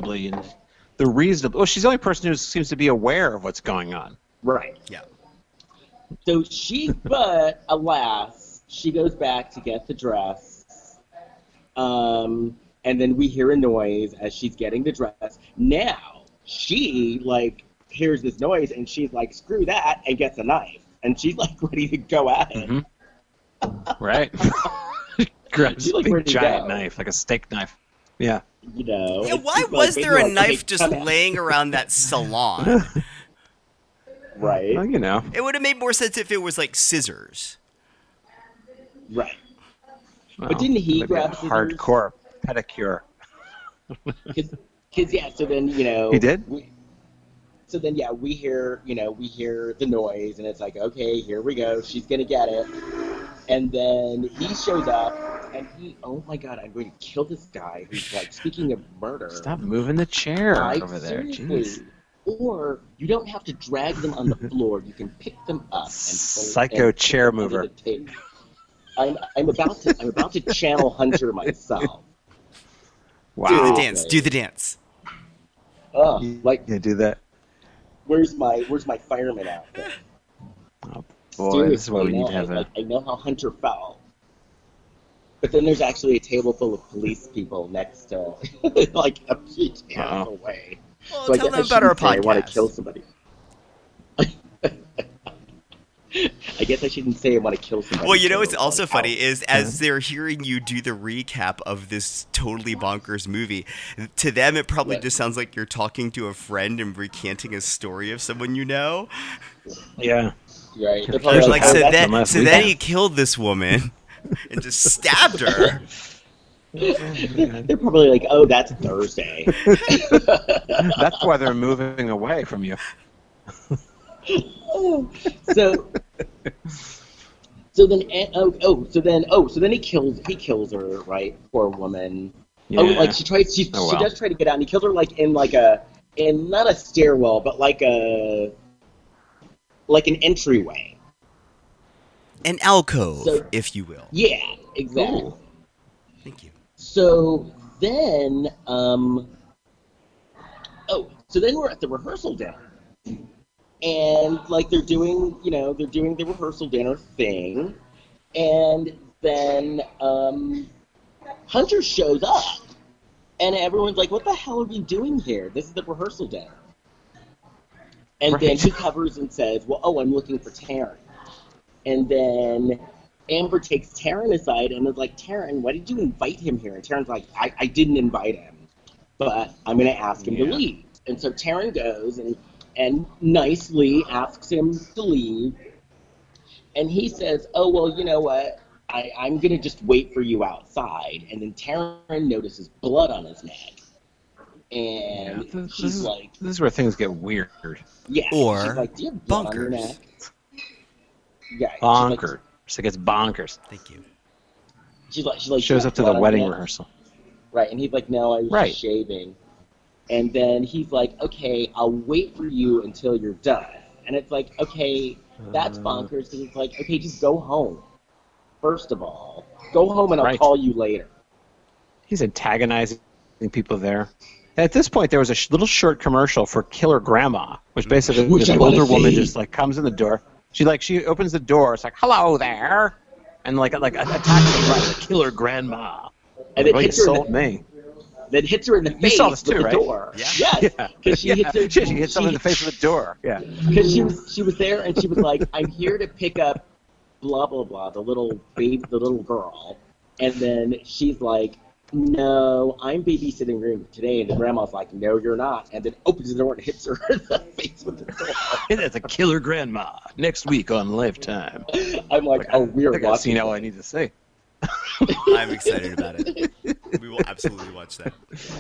she's the only person who seems to be aware of what's going on. Right. Yeah. So but alas, she goes back to get the dress. And then we hear a noise as she's getting the dress. Now, she, hears this noise, and she's like, screw that, and gets a knife. And she's, ready to go at it. Mm-hmm. Right. Grabs a big giant knife, like a steak knife. Yeah. You know. Yeah, why was there a knife just laying around that salon? Right. Well, you know. It would have made more sense if it was like scissors. Right. Well, But didn't he maybe grab a scissors? hardcore pedicure? Because yeah, so then, He did? So then, yeah, we hear the noise, and it's like, okay, here we go. She's going to get it. And then he shows up, and oh my God, I'm going to kill this guy who's, speaking of murder. Stop moving the chair over there. Seriously. Jeez. Or you don't have to drag them on the floor. You can pick them up and Psycho chair under mover. the table. I'm about to channel Hunter myself. Wow. Do the dance. Do the dance. Oh, Yeah, do that. where's my fireman outfit? Oh, boy, this is why we need to have I know how Hunter felt. But then there's actually a table full of police people next to, a few tables away. Well, So I tell guess them I about our shouldn't say I want podcast. to kill somebody. I guess I shouldn't say I want to kill somebody. Well, you know so, what's also like, funny is as they're hearing you do the recap of this totally bonkers movie, to them it probably just sounds like you're talking to a friend and recanting a story of someone you know. Yeah. Right. They're probably Like, oh, so that's- then he killed this woman and just stabbed her. They're probably like, oh, that's Thursday. That's why they're moving away from you. so then he kills her, right? Poor woman. Yeah. Oh, like she does try to get out, and he kills her like in not a stairwell, but like an entryway. An alcove, So- if you will. Yeah, exactly. Ooh. Thank you. So then, so then we're at the rehearsal dinner, and like they're doing the rehearsal dinner thing, and then Hunter shows up, and everyone's like, "What the hell are you doing here? This is the rehearsal dinner." And then Right. he covers and says, "Well, I'm looking for Taryn," and then Amber takes Taryn aside and is like, "Taryn, why did you invite him here?" And Taryn's like, I didn't invite him, but I'm going to ask him to leave. And so Taryn goes and nicely asks him to leave. And he says, "Oh, well, you know what? I'm going to just wait for you outside." And then Taryn notices blood on his neck. And she's like, This is where things get weird. yeah. Or she's like, "Do you have blood on your bonkers. neck?" Yeah. Bonkers. It's like it's bonkers. Thank you. She's like, "Do you Shows have up to blood the on wedding your neck?" rehearsal. Right, and he's like, "No, I was Right. just shaving." And then he's like, "Okay, I'll wait for you until you're done." And it's like, okay, that's bonkers, because it's like, okay, just go home. First of all, go home and I'll Right. call you later. He's antagonizing people there. And at this point, there was a little short commercial for Killer Grandma, which basically Which this I wanna older woman see. just like comes in the door. She opens the door. It's like, "Hello there," and like attacks him right, the Killer Grandma. And Like, it "Well, you hits her in sold the, me." then hits her in the You face saw this with too, the right? door. Yeah. Yes, Yeah, because she hits her. She hit someone in the face with the door. Yeah. Because she was there and she was like, "I'm here to pick up blah blah blah, the little girl," and then she's like, "No, I'm babysitting room today," and the grandma's like, "No, you're not," and then opens the door and hits her in the face with the door. That's a Killer Grandma next week on Lifetime. I'm like, "Oh, we I are think I've watching." seen all I need to say. I'm excited about it. We will absolutely watch that.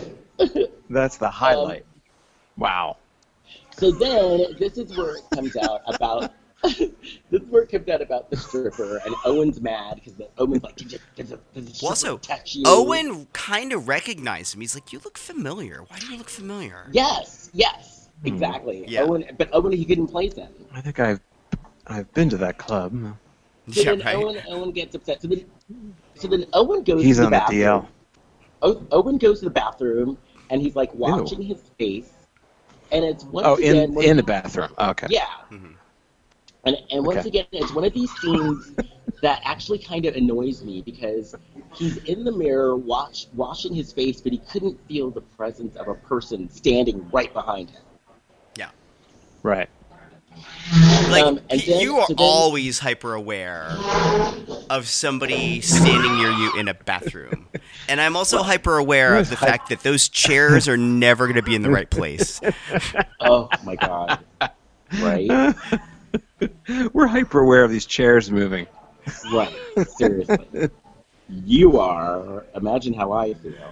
That's the highlight. Wow. So then, this is where it comes out about. This is where it comes out about the stripper, and Owen's mad because Owen's like, "Did the stripper Also, touch you?" Owen kind of recognized him. He's like, "You look familiar. Why do you look familiar?" Yes, exactly. Yeah. Owen, he couldn't place him. I think I've been to that club. So Yeah, then right. Owen gets upset. So then Owen goes He's to the on the bathroom. DL. Owen goes to the bathroom, and he's like watching his face, and it's once Oh, again in the bathroom. Oh, okay. Yeah. Mhm. And once Okay. again, it's one of these scenes that actually kind of annoys me because he's in the mirror washing his face, but he couldn't feel the presence of a person standing right behind him. Yeah. Right. Like, and then- you are so then- always hyper aware of somebody standing near you in a bathroom. And I'm also hyper aware of the fact that those chairs are never going to be in the right place. Oh my god! Right, We're hyper aware of these chairs moving. right. Seriously, you are. Imagine how I feel.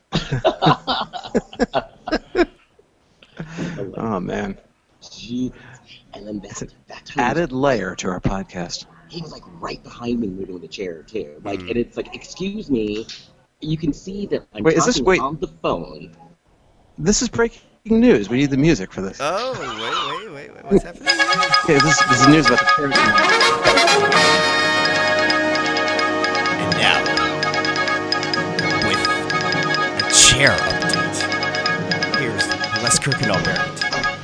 Oh man. Jesus. And then that time Added layer to our podcast. he was like right behind me moving the chair too. Like, and it's like, excuse me, you can see that I'm Wait, is talking this- on the phone. This is breaking news. We need the music for this. Oh, wait. What's happening? Okay, this is news about the chairs. And now, with a chair update, here's Les Kirkendall Barrett.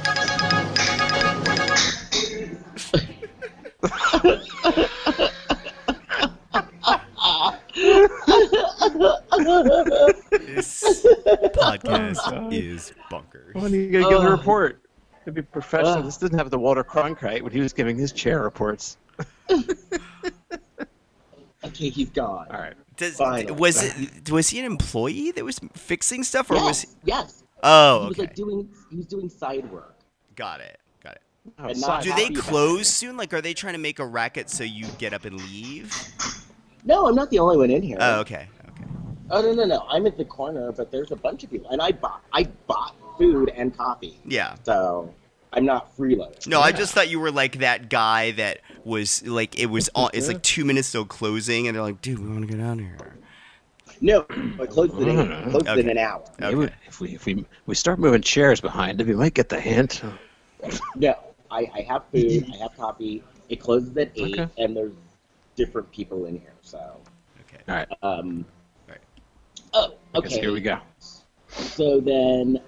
This podcast is bonkers. Well, you gotta give the report. To be professional. This doesn't have the Walter Cronkite when he was giving his chair reports. Okay, he's gone. All right. Finally. Was he an employee that was fixing stuff, or was? Yes. Oh, He was okay. he was doing side work. Got it. Oh, And side- not Do they happy about close it. soon? Like, are they trying to make a racket so you get up and leave? No, I'm not the only one in here. Oh, okay. Oh no! I'm at the corner, but there's a bunch of people, and I bought food and coffee. Yeah. So I'm not freeloading. No, I just thought you were like that guy that was like it's like 2 minutes till closing, and they're like, dude, we want to get out of here. No, I closed it in. Closed it in an hour. Okay. If we start moving chairs behind him, we might get the hint. No, I have food. I have coffee. It closes at 8, Okay. and there's different people in here. So. Okay. All right. Right. Oh, I guess okay. here we go. So then,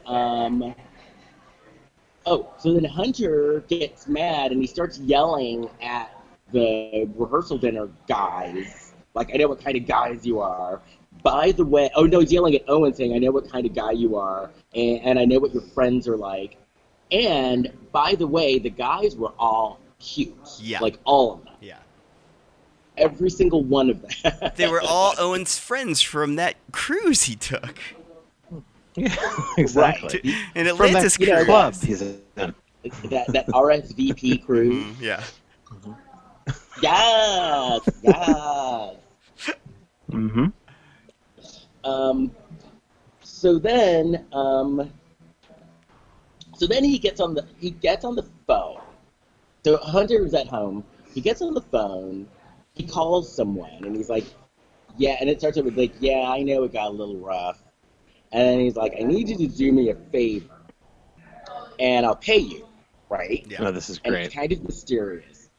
Hunter gets mad and he starts yelling at the rehearsal dinner guys. Like, I know what kind of guys you are. By the way, oh no, he's yelling at Owen saying, I know what kind of guy you are, and I know what your friends are like. And by the way, the guys were all cute. Yeah. Like, all of them. Yeah. Every single one of them. They were all Owen's friends from that cruise he took. Yeah, exactly. An From Atlantis that cruise. club he's in. that RSVP cruise. Yeah. Yes, yes. Mm-hmm. So then he gets on the phone. So Hunter's at home. He gets on the phone. He calls someone, and he's like, "Yeah." And it starts with like, "Yeah, I know it got a little rough." And then he's like, "I need you to do me a favor, and I'll pay you." Right? Yeah. Oh, this is And great. it's kind of mysterious.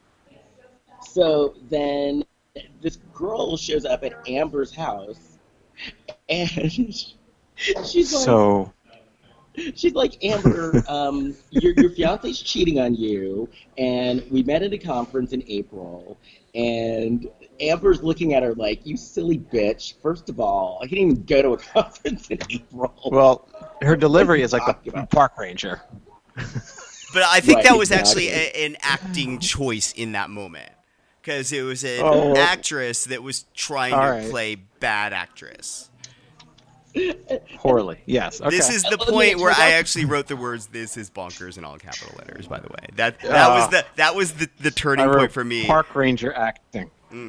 So then this girl shows up at Amber's house, and she's like, Amber, your fiance's cheating on you, and we met at a conference in April, and Amber's looking at her like, you silly bitch. First of all, I can't even go to a conference in April. Well, her delivery is like Talking the about- park ranger. But I think Right, that was exactly. actually an acting choice in that moment. Because it was an Oh. actress that was trying All to right. play bad actress. Poorly. Yes. Okay. This is the Oh, point yeah, where turns I out- actually wrote the words "This is bonkers" in all capital letters. By the way, that Ah. was the turning I wrote point for me. Park ranger acting.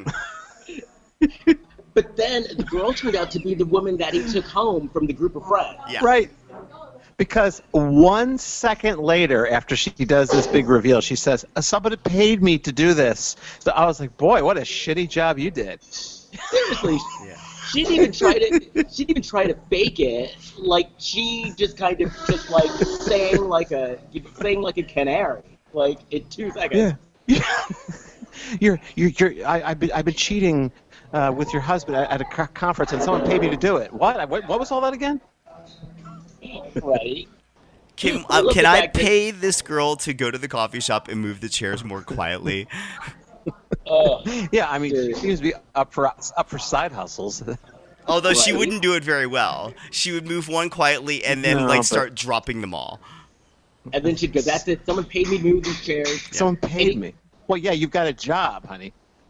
But then the girl turned out to be the woman that he took home from the group of friends. Yeah. Right. Because 1 second later, after she does this big reveal, she says, "Somebody paid me to do this." So I was like, "Boy, what a shitty job you did." Seriously, Yeah. she didn't even try to fake it. Like, she just kind of just like sang like a canary, like in 2 seconds. Yeah. I've been cheating with your husband at a conference, and someone paid me to do it. What was all that again? Right. Can I love the I fact that- pay this girl to go to the coffee shop and move the chairs more quietly? Yeah, I mean, Dude. she seems to be up for side hustles. Although she Right. wouldn't do it very well. She would move one quietly and then No, like but- start dropping them all. And then she'd go, "That's it. Someone paid me to move these chairs." Someone paid Any- me. Well, yeah, you've got a job, honey.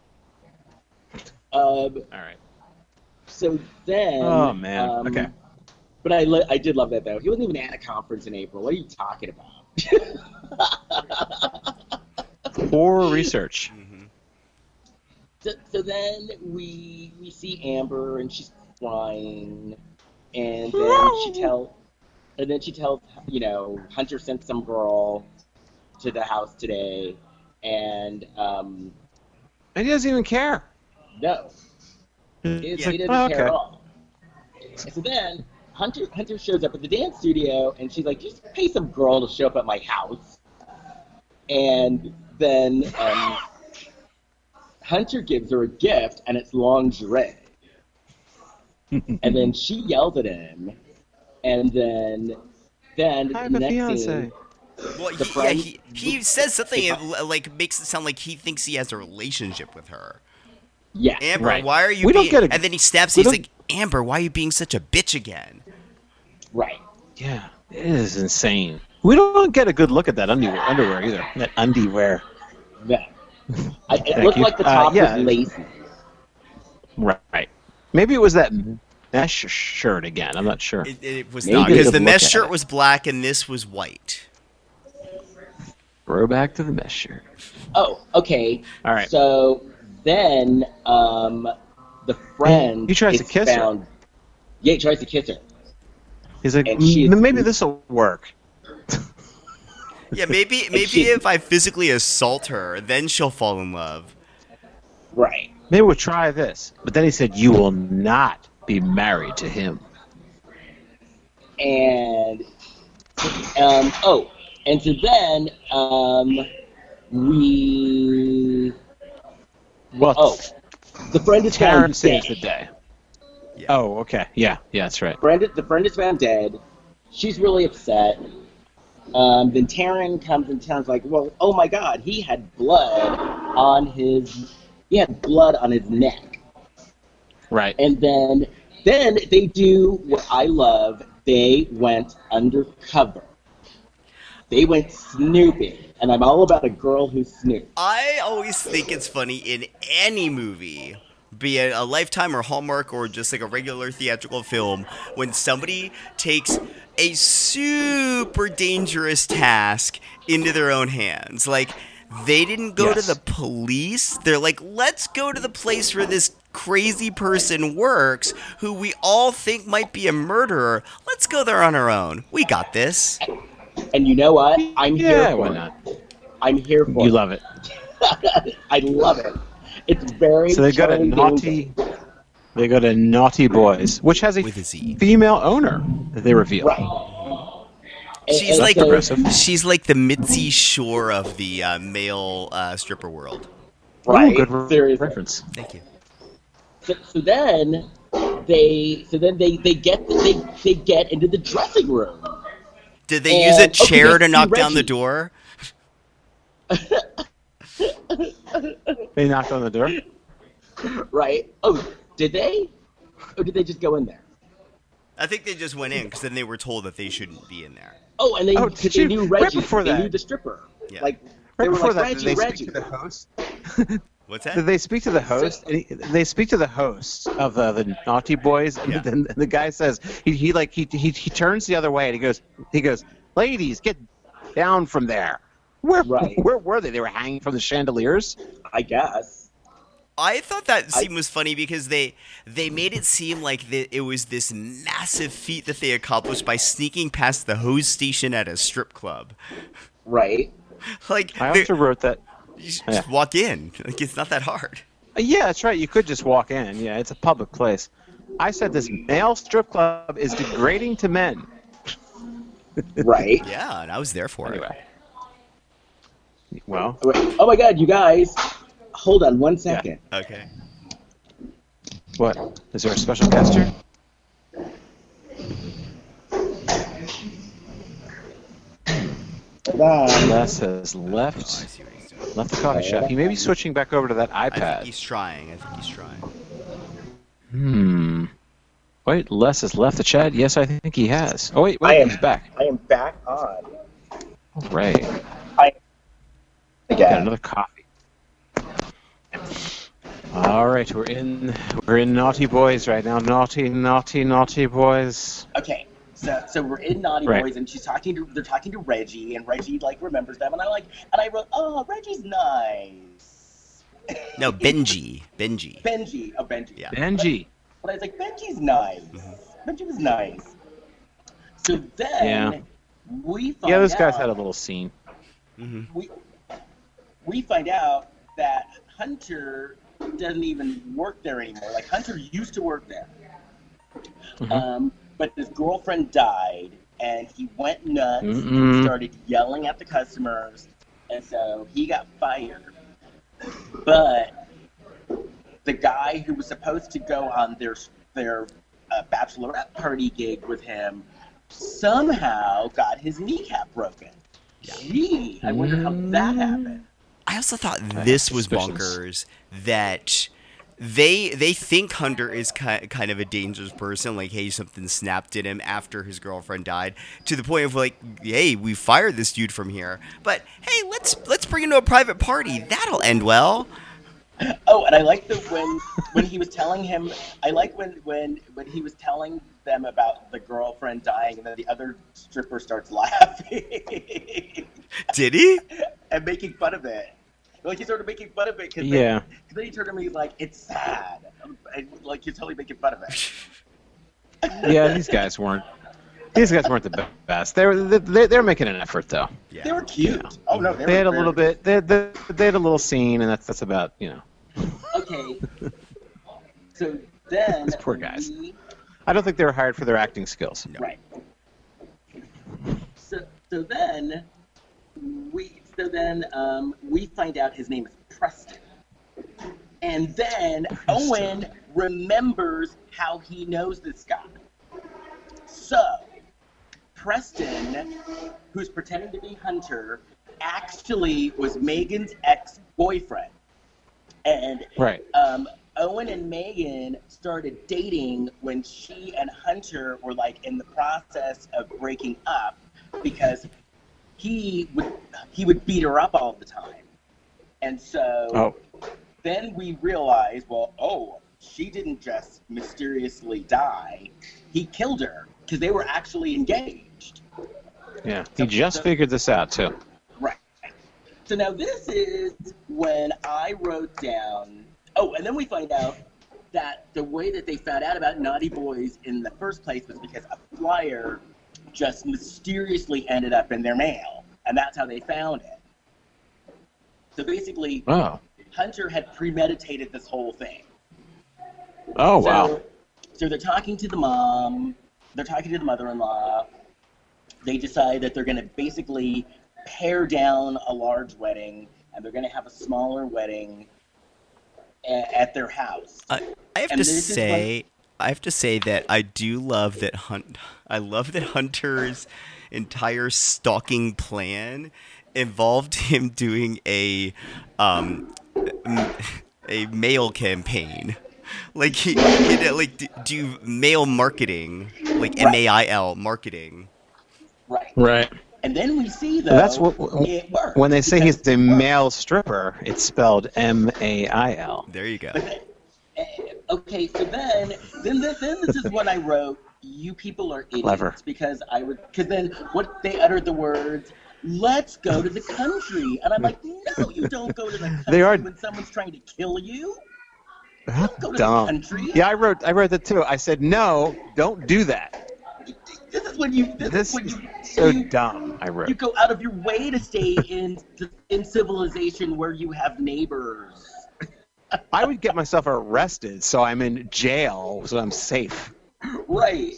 All right. So then. Oh man. Okay. But I did love that though. He wasn't even at a conference in April. What are you talking about? Poor research. So then we see Amber and she's crying, and then she tells Hunter sent some girl to the house today, and And he doesn't even care. no, he It's doesn't like, care at okay. all. And so then Hunter shows up at the dance studio, and she's like, just pay some girl to show up at my house. And then Hunter gives her a gift, and it's lingerie. And then she yelled at him, and then I have the a next fiance. scene, Well, The he, friend- he says something like makes it sound like he thinks he has a relationship with her. yeah, Amber, Right. why are you We don't being... get a- And then he snaps, we he's don't- like, Amber, why are you being such a bitch again? right. Yeah, it is insane. We don't get a good look at that underwear either. That undiwear. Yeah. It looked you. like the top Yeah. was lacy. Right. Maybe it was that mesh shirt again. I'm not sure. It was Maybe not, they because could the look mesh at shirt it. was black and this was white. Throw back to the mesh shirt. Oh, okay. All right. So then, the friend He tries to is kiss her. found. Yeah, he tries to kiss her. He's like, And she- maybe this will work. Yeah, maybe if I physically assault her, then she'll fall in love. Right. Maybe we'll try this. But then he said, you will not be married to him. And and so then we Well, the friend is Taryn found saves dead. the day. Yeah. Oh, okay. Yeah, that's right. The friend is found dead. She's really upset. Then Taryn comes and tells like, well, oh my God, he had blood on his neck. Right. And then they do what I love. They went undercover. They went snooping, and I'm all about a girl who snoops. I always think it's funny in any movie, be it a Lifetime or Hallmark or just like a regular theatrical film, when somebody takes a super dangerous task into their own hands. Like, they didn't go to Yes. the police. They're like, let's go to the place where this crazy person works who we all think might be a murderer. Let's go there on our own. We got this. And you know what? I'm here Yeah, for why it. not? I'm here for You it. love it. I love it. It's very So they go to Charlie naughty. Gainesville. They go to Naughty Boys, which has a With a Z. female owner. That they reveal. Right. And- She's and like so- progressive. she's like the Mitzi Shore of the male stripper world. right. Ooh, good Seriously. reference. Thank you. So then they get into the dressing room. Did they use a And- okay, chair to see, knock down the Reggie. door? They knocked on the door. Right? Oh, did they? Or did they just go in there? I think they just went in because then they were told that they shouldn't be in there. Oh, and they, Oh, 'cause did they you- knew right Reggie. before they that. knew the stripper. Yeah. Like Right they were before like, that, Reggie, did they Reggie. speak to the host? What's Did that? they speak to the host? And they speak to the host of the Naughty Boys, and Yeah. then the guy says he turns the other way and he goes, ladies, get down from there. Where Right. where were they? They were hanging from the chandeliers. I guess. I thought that scene was funny because they made it seem like it was this massive feat that they accomplished by sneaking past the hose station at a strip club. Right. Like, I also wrote that. you should just walk in. Like, it's not that hard. Yeah, that's right. You could just walk in. Yeah, it's a public place. I said this male strip club is degrading to men. Right. Yeah, and I was there for it. Anyway. Well, Wait, oh my God, you guys. Hold on one second. Okay. what? Is there a special guest here? Hold on. Les has Oh, I left see what he's doing. the coffee shop. He may be switching back over to that I think iPad. he's trying. I think he's trying. Wait, Les has left the chat? Yes, I think he has. Oh, wait, I am- he's back. I am back on. All right. Got Again. another coffee. All right, we're in Naughty Boys right now. Naughty Boys. Okay. So we're in Naughty Right. Boys, and they're talking to Reggie, and Reggie like remembers them, and I wrote, oh, Reggie's nice. No, Benji. Benji. Oh, Benji. Yeah. Benji. But I was like, Benji's nice. Benji was nice. So then Yeah. we find Yeah, those guys out- had a little scene. we find out that Hunter doesn't even work there anymore. Like, Hunter used to work there. But his girlfriend died, and he went nuts and started yelling at the customers, and so he got fired. But the guy who was supposed to go on their bachelorette party gig with him somehow got his kneecap broken. Gee, I wonder how that happened. I also thought this was suspicions. bonkers that they think Hunter is kind of a dangerous person. Like, hey, something snapped at him after his girlfriend died, to the point of like, hey, we fired this dude from here. But hey, let's bring him to a private party. That'll end well. Oh, and I like when he was telling him. I like when he was telling them about the girlfriend dying, and then the other stripper starts laughing. Did he? And making fun of it. Like, he's sort of making fun of it. Cause Yeah. then he turned to me, he's like, it's sad. And, like, he's totally making fun of it. Yeah, these guys weren't the best. They were making an effort though. Yeah. They were cute. Oh, no, They had a little bit. They had a little scene, and that's about, you know. Okay. So then... These poor guys. I don't think they were hired for their acting skills. No. Right. So then we find out his name is Preston. And then Owen remembers how he knows this guy. So, Preston, who's pretending to be Hunter, actually was Megan's ex-boyfriend. And Right. Owen and Megan started dating when she and Hunter were like in the process of breaking up, because he would beat her up all the time. And so then we realized, well, she didn't just mysteriously die. He killed her because they were actually engaged. Yeah. He just figured this out too. Right. So now this is when I wrote down... Oh, and then we find out that the way that they found out about Naughty Boys in the first place was because a flyer just mysteriously ended up in their mail, and that's how they found it. So basically, Hunter had premeditated this whole thing. Oh, wow. So they're talking to the mom, they're talking to the mother-in-law. They decide that they're going to basically pare down a large wedding, and they're going to have a smaller wedding at their house. I have to say that I do love that I love that Hunter's entire stalking plan involved him doing a mail campaign. Like he like do mail marketing, like MAIL marketing. Right. And then we see, though, That's what it works. when they say he's a male stripper, it's spelled MAIL. There you go. Okay, so then this is when I wrote, "You people are idiots," Clever. because then what they uttered the words, "Let's go to the country," and I'm like, no, you don't go to the country They are when someone's trying to kill you. Don't go to dumb. the country. Yeah, I wrote that too. I said, no, don't do that. This is when you. This when is you, so you, dumb. I wrote. You go out of your way to stay in civilization where you have neighbors. I would get myself arrested, so I'm in jail, so I'm safe. Right.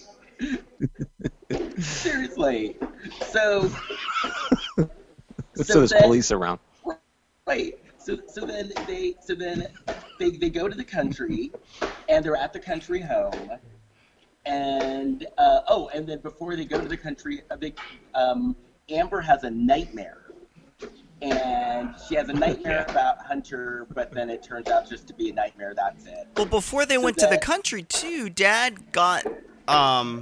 Seriously. So there's then, police around. Right. So then they go to the country, and they're at the country home, and and then before they go to the country, Amber has a nightmare, and she has a nightmare about Hunter, but then it turns out just to be a nightmare. That's it. Well, before they went to the country too, Dad got Oh,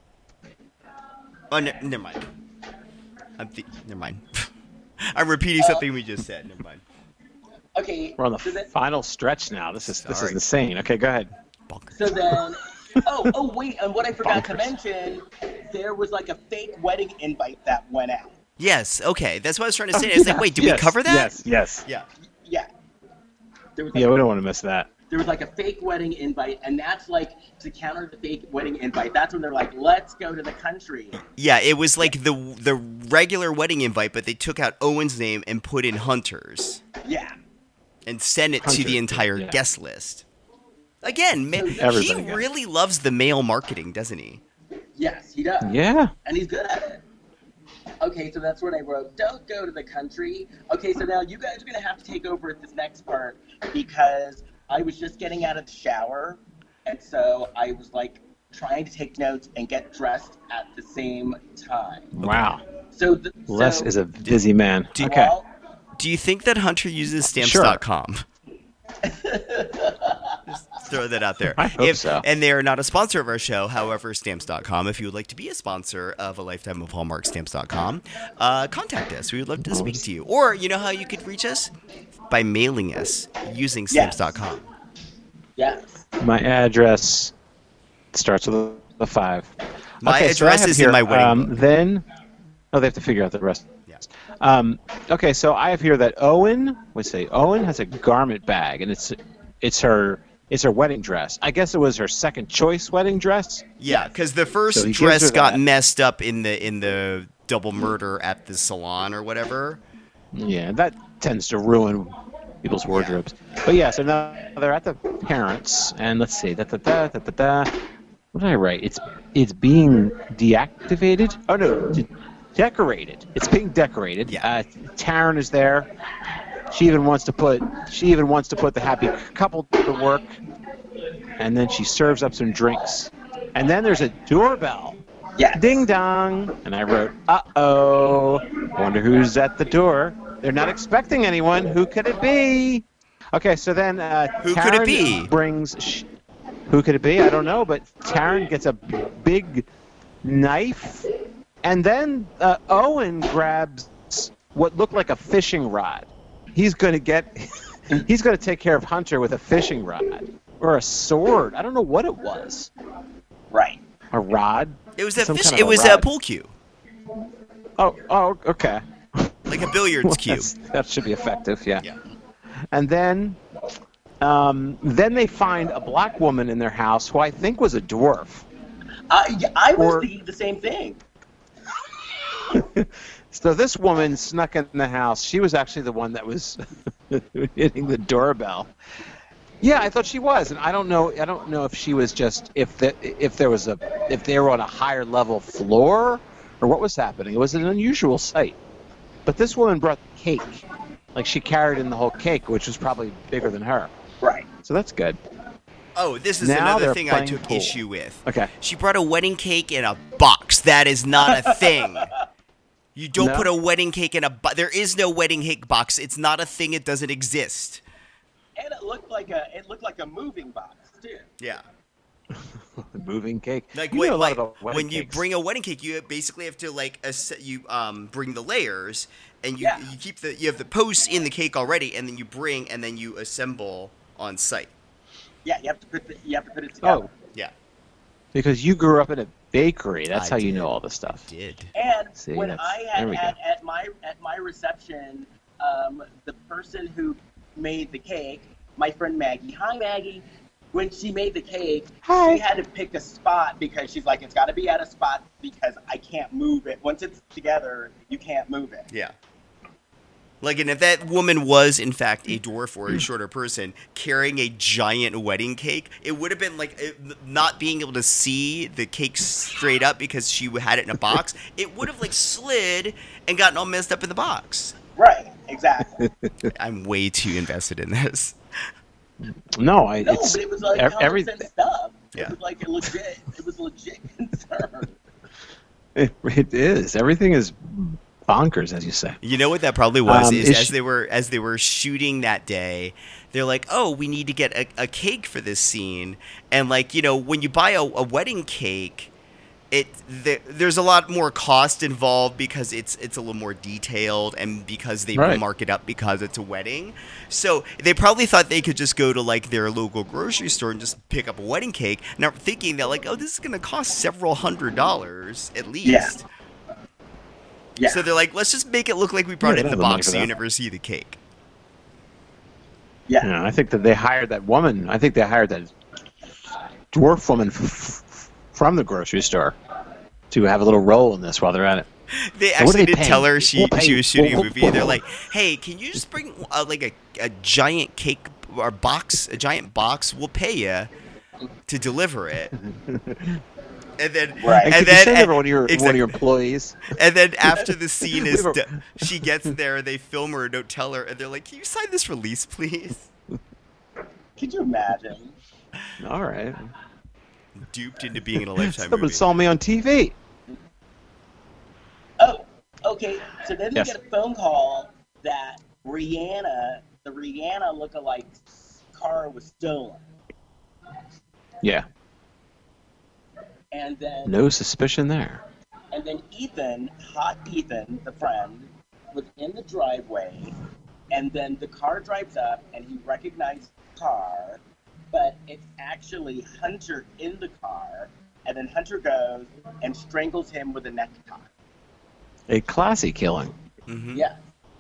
never mind. Never mind. I'm repeating something we just said. Never mind. Okay. We're on the final stretch now. This is insane. Okay, go ahead. So then, wait, and what I forgot to mention, there was like a fake wedding invite that went out. Yes. Okay, that's what I was trying to say. It's like, wait, did we cover that? Yes. Yeah. Yeah. There was We don't want to miss that. There was like a fake wedding invite, and that's like to counter the fake wedding invite. That's when they're like, "Let's go to the country." Yeah, it was like the regular wedding invite, but they took out Owen's name and put in Hunter's. Yeah. And sent it to the entire guest list. Again, he really loves the mail marketing, doesn't he? Yes, he does. Yeah. And he's good at it. Okay, so that's what I wrote. Don't go to the country. Okay, so now you guys are going to have to take over at this next part, because I was just getting out of the shower, and so I was like trying to take notes and get dressed at the same time. Wow. So Les is a busy man. Okay. Do you think that Hunter uses Stamps.com? Throw that out there. I hope so. And they are not a sponsor of our show. However, Stamps.com, if you would like to be a sponsor of A Lifetime of Hallmark, Stamps.com, contact us. We would love to speak to you. Or, you know how you could reach us? By mailing us using Stamps.com. Yes. My address starts with a 5. My Okay, so I address have is here, in my wedding book. Then, they have to figure out the rest. Yeah. Okay, so I have here that Owen has a garment bag, and it's her wedding dress. I guess it was her second choice wedding dress. Yeah, because the So first he gives dress her got that. messed up in the double murder at the salon or whatever. Yeah, that tends to ruin people's wardrobes. But yeah, so now they're at the parents, and let's see, What did I write? It's being deactivated. Oh no, decorated. It's being decorated. Yeah. Taryn is there. She even wants to put the happy couple to work, and then she serves up some drinks, and then there's a doorbell. Yeah. Ding dong. And I wrote, uh-oh. Wonder who's at the door. They're not expecting anyone. Who could it be? Okay, so then Who could it be? Who could it be? I don't know, but Taryn gets a big knife, and then Owen grabs what looked like a fishing rod. He's going to take care of Hunter with a fishing rod or a sword. I don't know what it was. Right. A rod? It was a Some fish. kind of It a was a rod. pool cue, Oh, okay. like a billiards cue. That should be effective, yeah. Yeah. And then they find a black woman in their house who I think was a dwarf. I was thinking the same thing. So this woman snuck in the house. She was actually the one that was hitting the doorbell. Yeah, I thought she was, and I don't know if she was just if they were on a higher level floor or what was happening. It was an unusual sight. But this woman brought cake. Like she carried in the whole cake, which was probably bigger than her. Right. So that's good. Oh, this is Now another they're thing I playing took pool. issue with. Okay. She brought a wedding cake in a box. That is not a thing. You don't No? put a wedding cake in a box. There is no wedding cake box. It's not a thing. It doesn't exist. And it looked like a moving box too. Yeah. Moving cake. Like, You know a lot about when wedding you cakes. bring a wedding cake, you basically have to bring the layers, and you Yeah. you have the posts in the cake already, and then you assemble on site. Yeah, you have to put it together. Oh, Yeah, because you grew up in a bakery. That's I how you did. know all this stuff. did. And See, when that's- I there had we go. at my reception, the person who made the cake, my friend Maggie. Hi, Maggie. When she made the cake, Hi. she had to pick a spot because she's like, it's got to be at a spot because I can't move it. Once it's together, you can't move it. Yeah. Like, and if that woman was, in fact, a dwarf or a shorter person carrying a giant wedding cake, it would have been like not being able to see the cake straight up because she had it in a box. It would have, like, slid and gotten all messed up in the box. Right, exactly. I'm way too invested in this. No, No, it's but it was like every. common sense stuff. Yeah. It was like a legit. It was a legit concern. It is. Everything is bonkers, as you say. You know what that probably was is is as she- they were shooting that day, they're like, oh, we need to get a cake for this scene, and like, you know, when you buy a wedding cake, there's a lot more cost involved because it's a little more detailed and because they Right. mark it up because it's a wedding. So they probably thought they could just go to like their local grocery store and just pick up a wedding cake, not thinking that like, oh, this is going to cost several $100s at least. Yeah. Yeah. So they're like, let's just make it look like we brought Yeah, it in they the have the money box for so you that. never see the cake. Yeah. You know, I think that they hired that woman. I think they hired that dwarf woman from the grocery store to have a little role in this while they're at it. They So what do actually they did pay? tell her she We'll pay- was shooting a we'll- movie. They're like, hey, can you just bring like a giant cake or box, a giant box? We'll pay you to deliver it. And then, Right. And and could you then, send over one of your exactly. employees? And then after the scene is We were- done, she gets there, they film her, don't tell her, and they're like, can you sign this release, please? Could you imagine? All right. Duped into being in a Lifetime Someone movie. saw me on TV. Oh, okay. So then Yes. we get a phone call that the Rihanna lookalike car was stolen. Yeah. And then No suspicion there. And then Ethan, hot Ethan, the friend, was in the driveway, and then the car drives up, and he recognized the car, but it's actually Hunter in the car, and then Hunter goes and strangles him with a necktie. A classy killing. Mm-hmm. Yeah.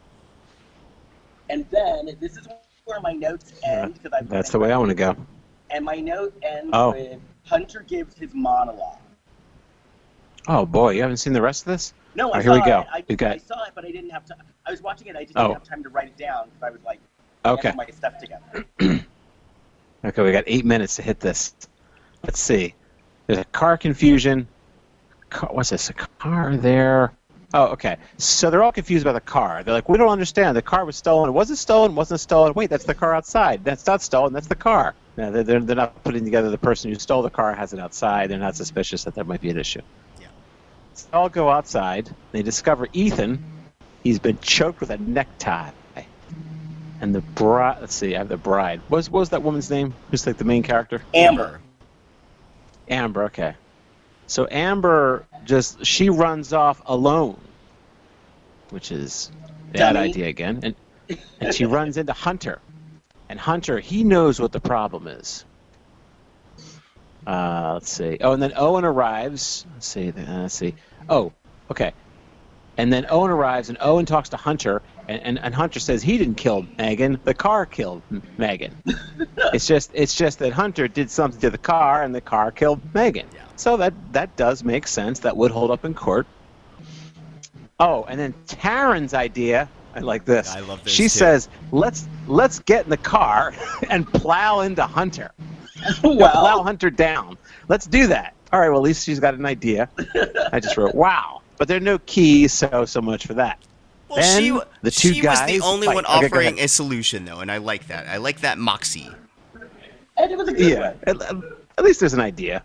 And then, this is where my notes end. That's the way I want to go. And my note ends Oh. with Hunter gives his monologue. Oh, boy. You haven't seen the rest of this? No, All I right, saw here we go. it. We I got- saw it, but I didn't have time. I was watching it. I just Oh. didn't have time to write it down because I was like, Okay. getting my stuff together. Okay, we got 8 minutes to hit this. Let's see. There's a car confusion. What's this? A car there. Oh, okay. So they're all confused about the car. They're like, we don't understand. The car was stolen. Was it stolen? Wasn't it stolen? Wait, that's the car outside. That's not stolen. That's the car. No, they're not putting together the person who stole the car has it outside. They're not suspicious that there might be an issue. Yeah. So they all go outside. They discover Ethan. He's been choked with a necktie. And the bride, let's see, I have the bride. What was that woman's name? Who's like the main character? Amber. Amber, okay. So Amber she runs off alone, which is a bad Dummy. idea again. And she runs into Hunter. And Hunter, he knows what the problem is. Let's see. Oh, and then Owen arrives. Let's see. Oh, okay. And then Owen arrives, and Owen talks to Hunter, and Hunter says he didn't kill Megan. The car killed Megan. It's just that Hunter did something to the car, and the car killed Megan. Yeah. So that does make sense. That would hold up in court. Oh, and then Taryn's idea. I like this. I love this, She too. says, "Let's get in the car and plow into Hunter. Plow Well, Hunter down. Let's do that." All right. Well, at least she's got an idea. I just wrote, "Wow." But there are no keys, so much for that. Well, Then the two she was the guys only fight. one Okay, go offering ahead. a solution, though, and I like that. I like that moxie. and it was a good Yeah. one. At least there's an idea.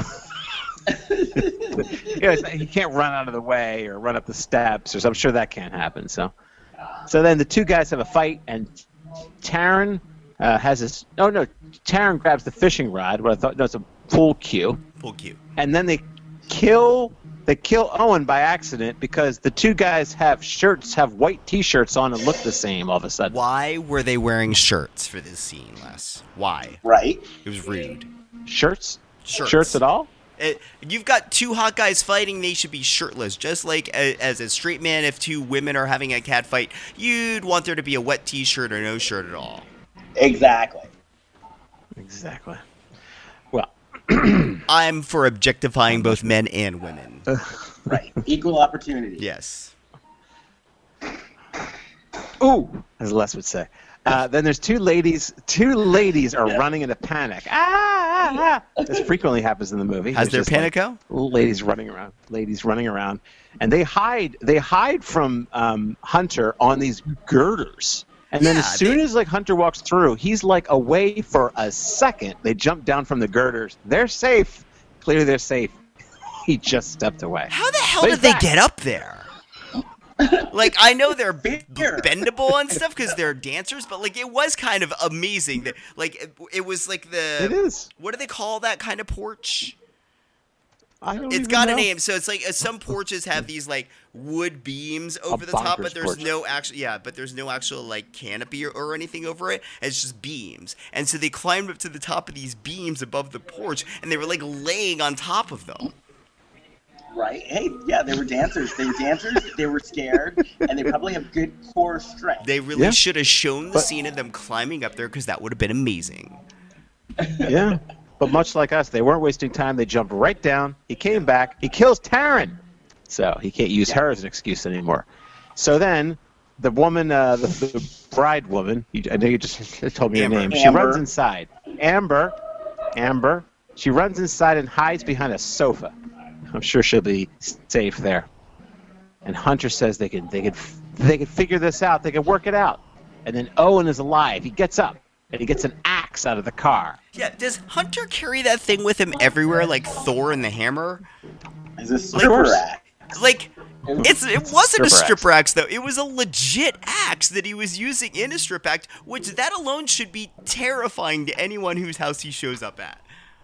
He can't run out of the way or run up the steps, or something. I'm sure that can't happen. So then the two guys have a fight, and Taryn has this. Oh no, Taryn grabs the fishing rod. What I thought, no, it's a pool cue, Full cute. and then they kill Owen by accident because the two guys have white T-shirts on and look the same all of a sudden. Why were they wearing shirts for this scene, Les? Why? Right? It was rude. Shirts? Shirts. Shirts at all? You've got two hot guys fighting, they should be shirtless. Just like as a straight man, if two women are having a cat fight, you'd want there to be a wet T-shirt or no shirt at all. Exactly. Exactly. Well, I'm for objectifying both men and women. Right. Equal opportunity. Yes. ooh, as Les would say. Then there's two ladies. Two ladies are running in a panic. This frequently happens in the movie. Has There's there just, panico? Ladies running around, and they hide from Hunter on these girders. And then Yeah, as soon as Hunter walks through, he's away for a second. They jump down from the girders. They're safe. Clearly, they're safe. He just stepped away. How the hell But did he's they back. get up there? I know they're Beer. bendable and stuff because they're dancers, but it was kind of amazing that it was It the is. what do they call that kind of porch? I don't It's even got know. a name. So it's some porches have these wood beams over the top, but bonkers there's porch. no actual canopy or anything over it. It's just beams. And so they climbed up to the top of these beams above the porch, and they were laying on top of them. Right? Hey, yeah, they were dancers. They were scared, and they probably have good core strength. They really Yeah. should have shown the But- scene of them climbing up there because that would have been amazing. Yeah. But much like us, they weren't wasting time. They jumped right down. He came back. He kills Taryn. So he can't use her as an excuse anymore. So then the woman, the bride woman, I know you just told me her Amber. name. She Amber. runs inside. Amber. She runs inside and hides behind a sofa. I'm sure she'll be safe there. And Hunter says they could figure this out. They could work it out. And then Owen is alive. He gets up and he gets an axe out of the car. Yeah, does Hunter carry that thing with him everywhere like Thor and the hammer? It's a Of stripper course. act. It wasn't a Stripper stripper axe though. It was a legit axe that he was using in a strip act, which that alone should be terrifying to anyone whose house he shows up at.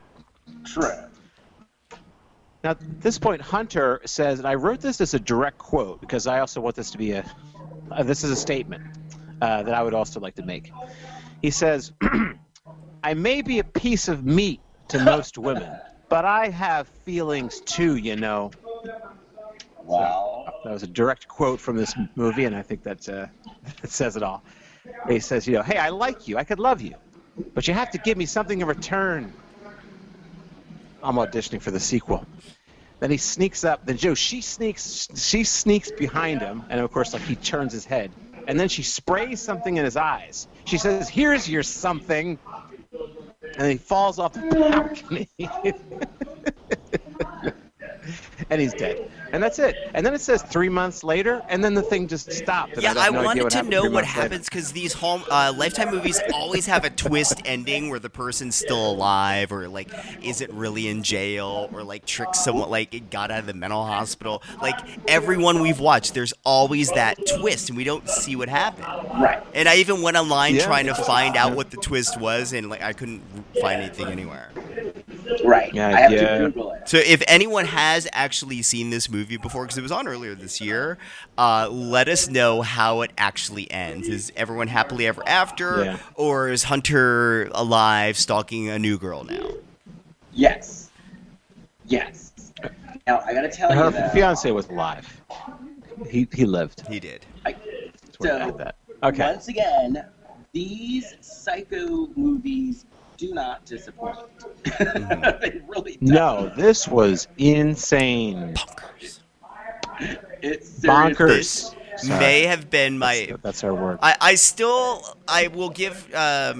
True. Now, at this point, Hunter says, and I wrote this as a direct quote because I also want this to be this is a statement that I would also like to make. He says, I may be a piece of meat to most women, but I have feelings too, you know. Wow. So, that was a direct quote from this movie, and I think that says it all. He says, hey, I like you, I could love you, but you have to give me something in return. I'm auditioning for the sequel. Then he sneaks up. Then she sneaks behind him, and of course, like he turns his head, and then she sprays something in his eyes. She says, "Here's your something," and he falls off the balcony, and he's dead. And that's it. And then it says 3 months later, and then the thing just stopped. And Yeah, I I wanted to know what happens happens because these Lifetime movies always have a twist ending where the person's still alive or like isn't really in jail or like tricks someone, like it got out of the mental hospital. Like everyone we've watched, there's always that twist, and we don't see what happened. Right. And I even went online trying to find out what the twist was, and like I couldn't find anything anywhere. Right. Yeah, I have to Google it. So if anyone has actually seen this movie before, because it was on earlier this year, let us know how it actually ends. Is everyone happily ever after, or is Hunter alive stalking a new girl now? Yes. Yes. Now, I got to tell you Her that. fiance was alive. He lived. He did. That. Okay. Once again, these psycho movies do not disappoint. They really don't. No, this was insane. Bonkers. It's Bonkers. This Sorry. may have been my. That's our word. I will give.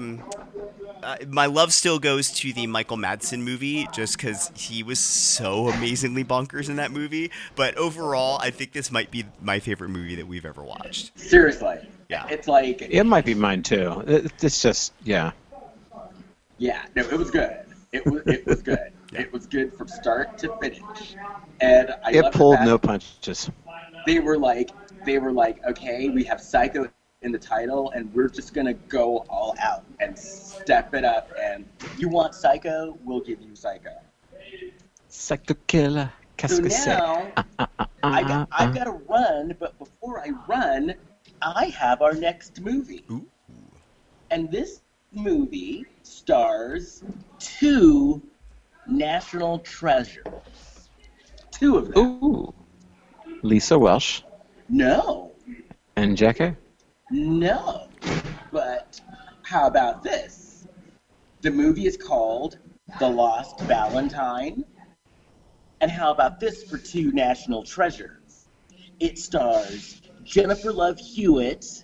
My love still goes to the Michael Madsen movie just because he was so amazingly bonkers in that movie. But overall, I think this might be my favorite movie that we've ever watched. Seriously. Yeah. It's like. It might be mine too. It's just, yeah. Yeah, no, it was good. It was good. It was good from start to finish. And It pulled no punches. They were like, okay, we have Psycho in the title, and we're just gonna go all out and step it up. And you want Psycho? We'll give you Psycho. Psycho killer. So now I've got to run, but before I run, I have our next movie. Ooh. And this movie stars two national treasures. Two of them. Ooh. Lisa Welsh No. and Jackie. No. But how about this? The movie is called The Lost Valentine. And how about this for two national treasures? It stars Jennifer Love Hewitt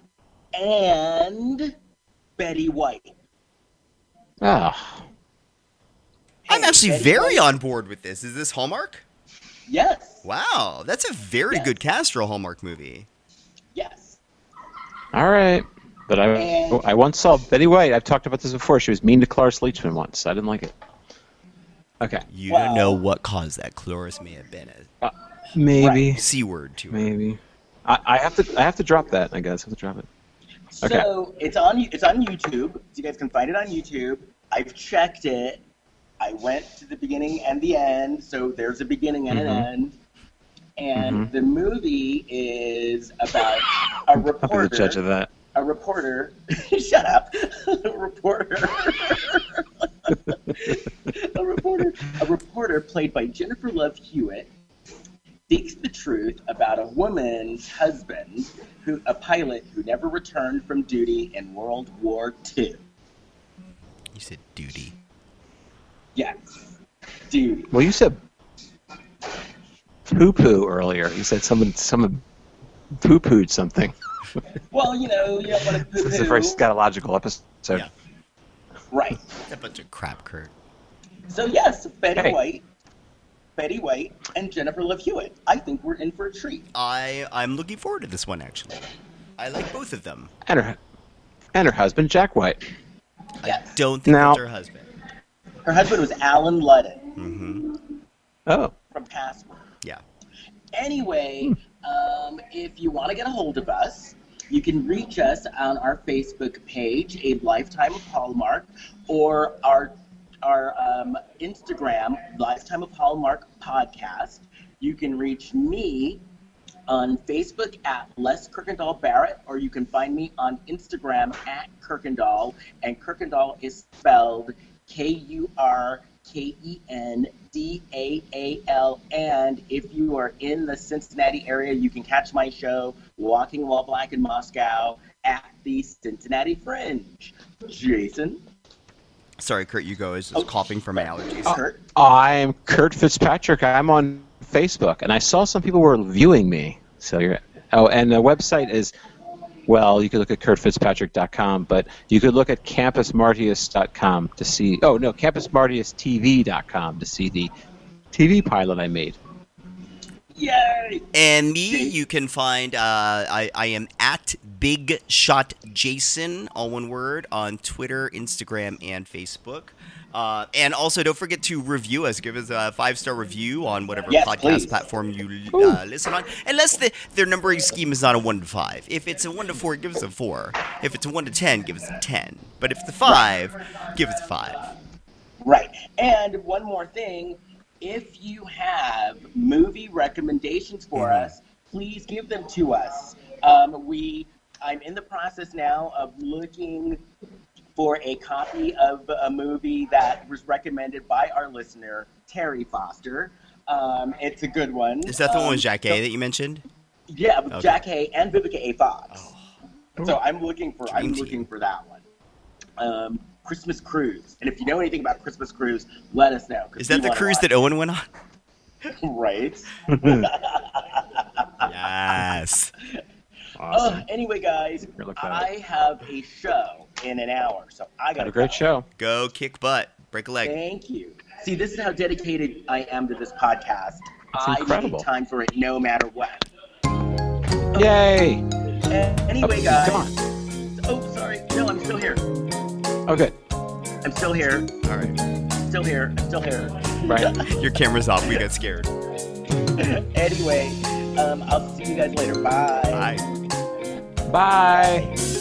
and Betty White. Oh. I'm actually Betty very White? on board with this. Is this Hallmark? Yes. Wow, that's a very good cast for a Hallmark movie. Yes. All right. But I once saw Betty White. I've talked about this before. She was mean to Cloris Leachman once. I didn't like it. Okay. You don't know what caused that. Cloris may have been a Maybe. C word to her. Maybe. I have to drop that. I guess I have to drop it. Okay. So it's on YouTube. So you guys can find it on YouTube. I've checked it. I went to the beginning and the end. So there's a beginning and an end. And the movie is about a reporter. I'll be the judge of that. A reporter. Shut up. A reporter. A reporter played by Jennifer Love Hewitt seeks the truth about a woman's husband, a pilot who never returned from duty in World War II. You said duty. Yes, duty. Well, you said poo-poo earlier. You said someone poo-pooed something. Well, you don't want to poo-poo. This is a very scatological episode. Yeah. Right. A bunch of crap, Kurt. So yes, Betty White and Jennifer Love Hewitt. I think we're in for a treat. I'm looking forward to this one, actually. I like both of them. And her husband, Jack White. Yes. I don't think that's her husband. Her husband was Alan Ludden. Mm-hmm. Oh. From Password. Yeah. Anyway, if you want to get a hold of us, you can reach us on our Facebook page, A Lifetime of Hallmark, or our our Instagram, Lifetime of Hallmark Podcast. You can reach me on Facebook at Les Kirkendall Barrett, or you can find me on Instagram at Kirkendall, and Kirkendall is spelled Kurkendaal. And if you are in the Cincinnati area, you can catch my show, Walking While Black in Moscow, at the Cincinnati Fringe. Jason? Sorry, Kurt, you go. I was just coughing from my allergies. Kurt? I'm Kurt Fitzpatrick. I'm on Facebook, and I saw some people were viewing me. So and the website is, well, you could look at kurtfitzpatrick.com, but you could look at campusmartius.com to see. Oh no, campusmartiustv.com to see the TV pilot I made. Yay! And me, you can find, I am at Big Shot Jason, all one word, on Twitter, Instagram, and Facebook. And also, don't forget to review us. Give us a 5-star review on whatever podcast please. platform you listen on. Unless their numbering scheme is not a 1 to 5. If it's a 1 to 4, give us a 4. If it's a 1 to 10, give us a 10. But if it's a 5, give us a 5. Right. And one more thing. If you have movie recommendations for us, please give them to us. I'm in the process now of looking for a copy of a movie that was recommended by our listener, Terry Foster. It's a good one. Is that the one with Jack A that you mentioned? Yeah, Okay. Jack A and Vivica A. Fox. Oh. So I'm looking for Dream team. that one. Christmas Cruise. And if you know anything about Christmas Cruise, let us know. Is that the cruise that Owen went on? Right. Yes. Awesome. Anyway, guys, Here, look that I have a show in an hour, so I got Had a great show. Go kick butt. Break a leg. Thank you. See, this is how dedicated I am to this podcast. That's incredible. I make time for it no matter what. Yay! Anyway, guys. Come on. Oh, sorry. No, I'm still here. Oh, good. I'm still here. All right. Still here. I'm still here. Right. Your camera's off. We got scared. Anyway, I'll see you guys later. Bye. Bye. Bye.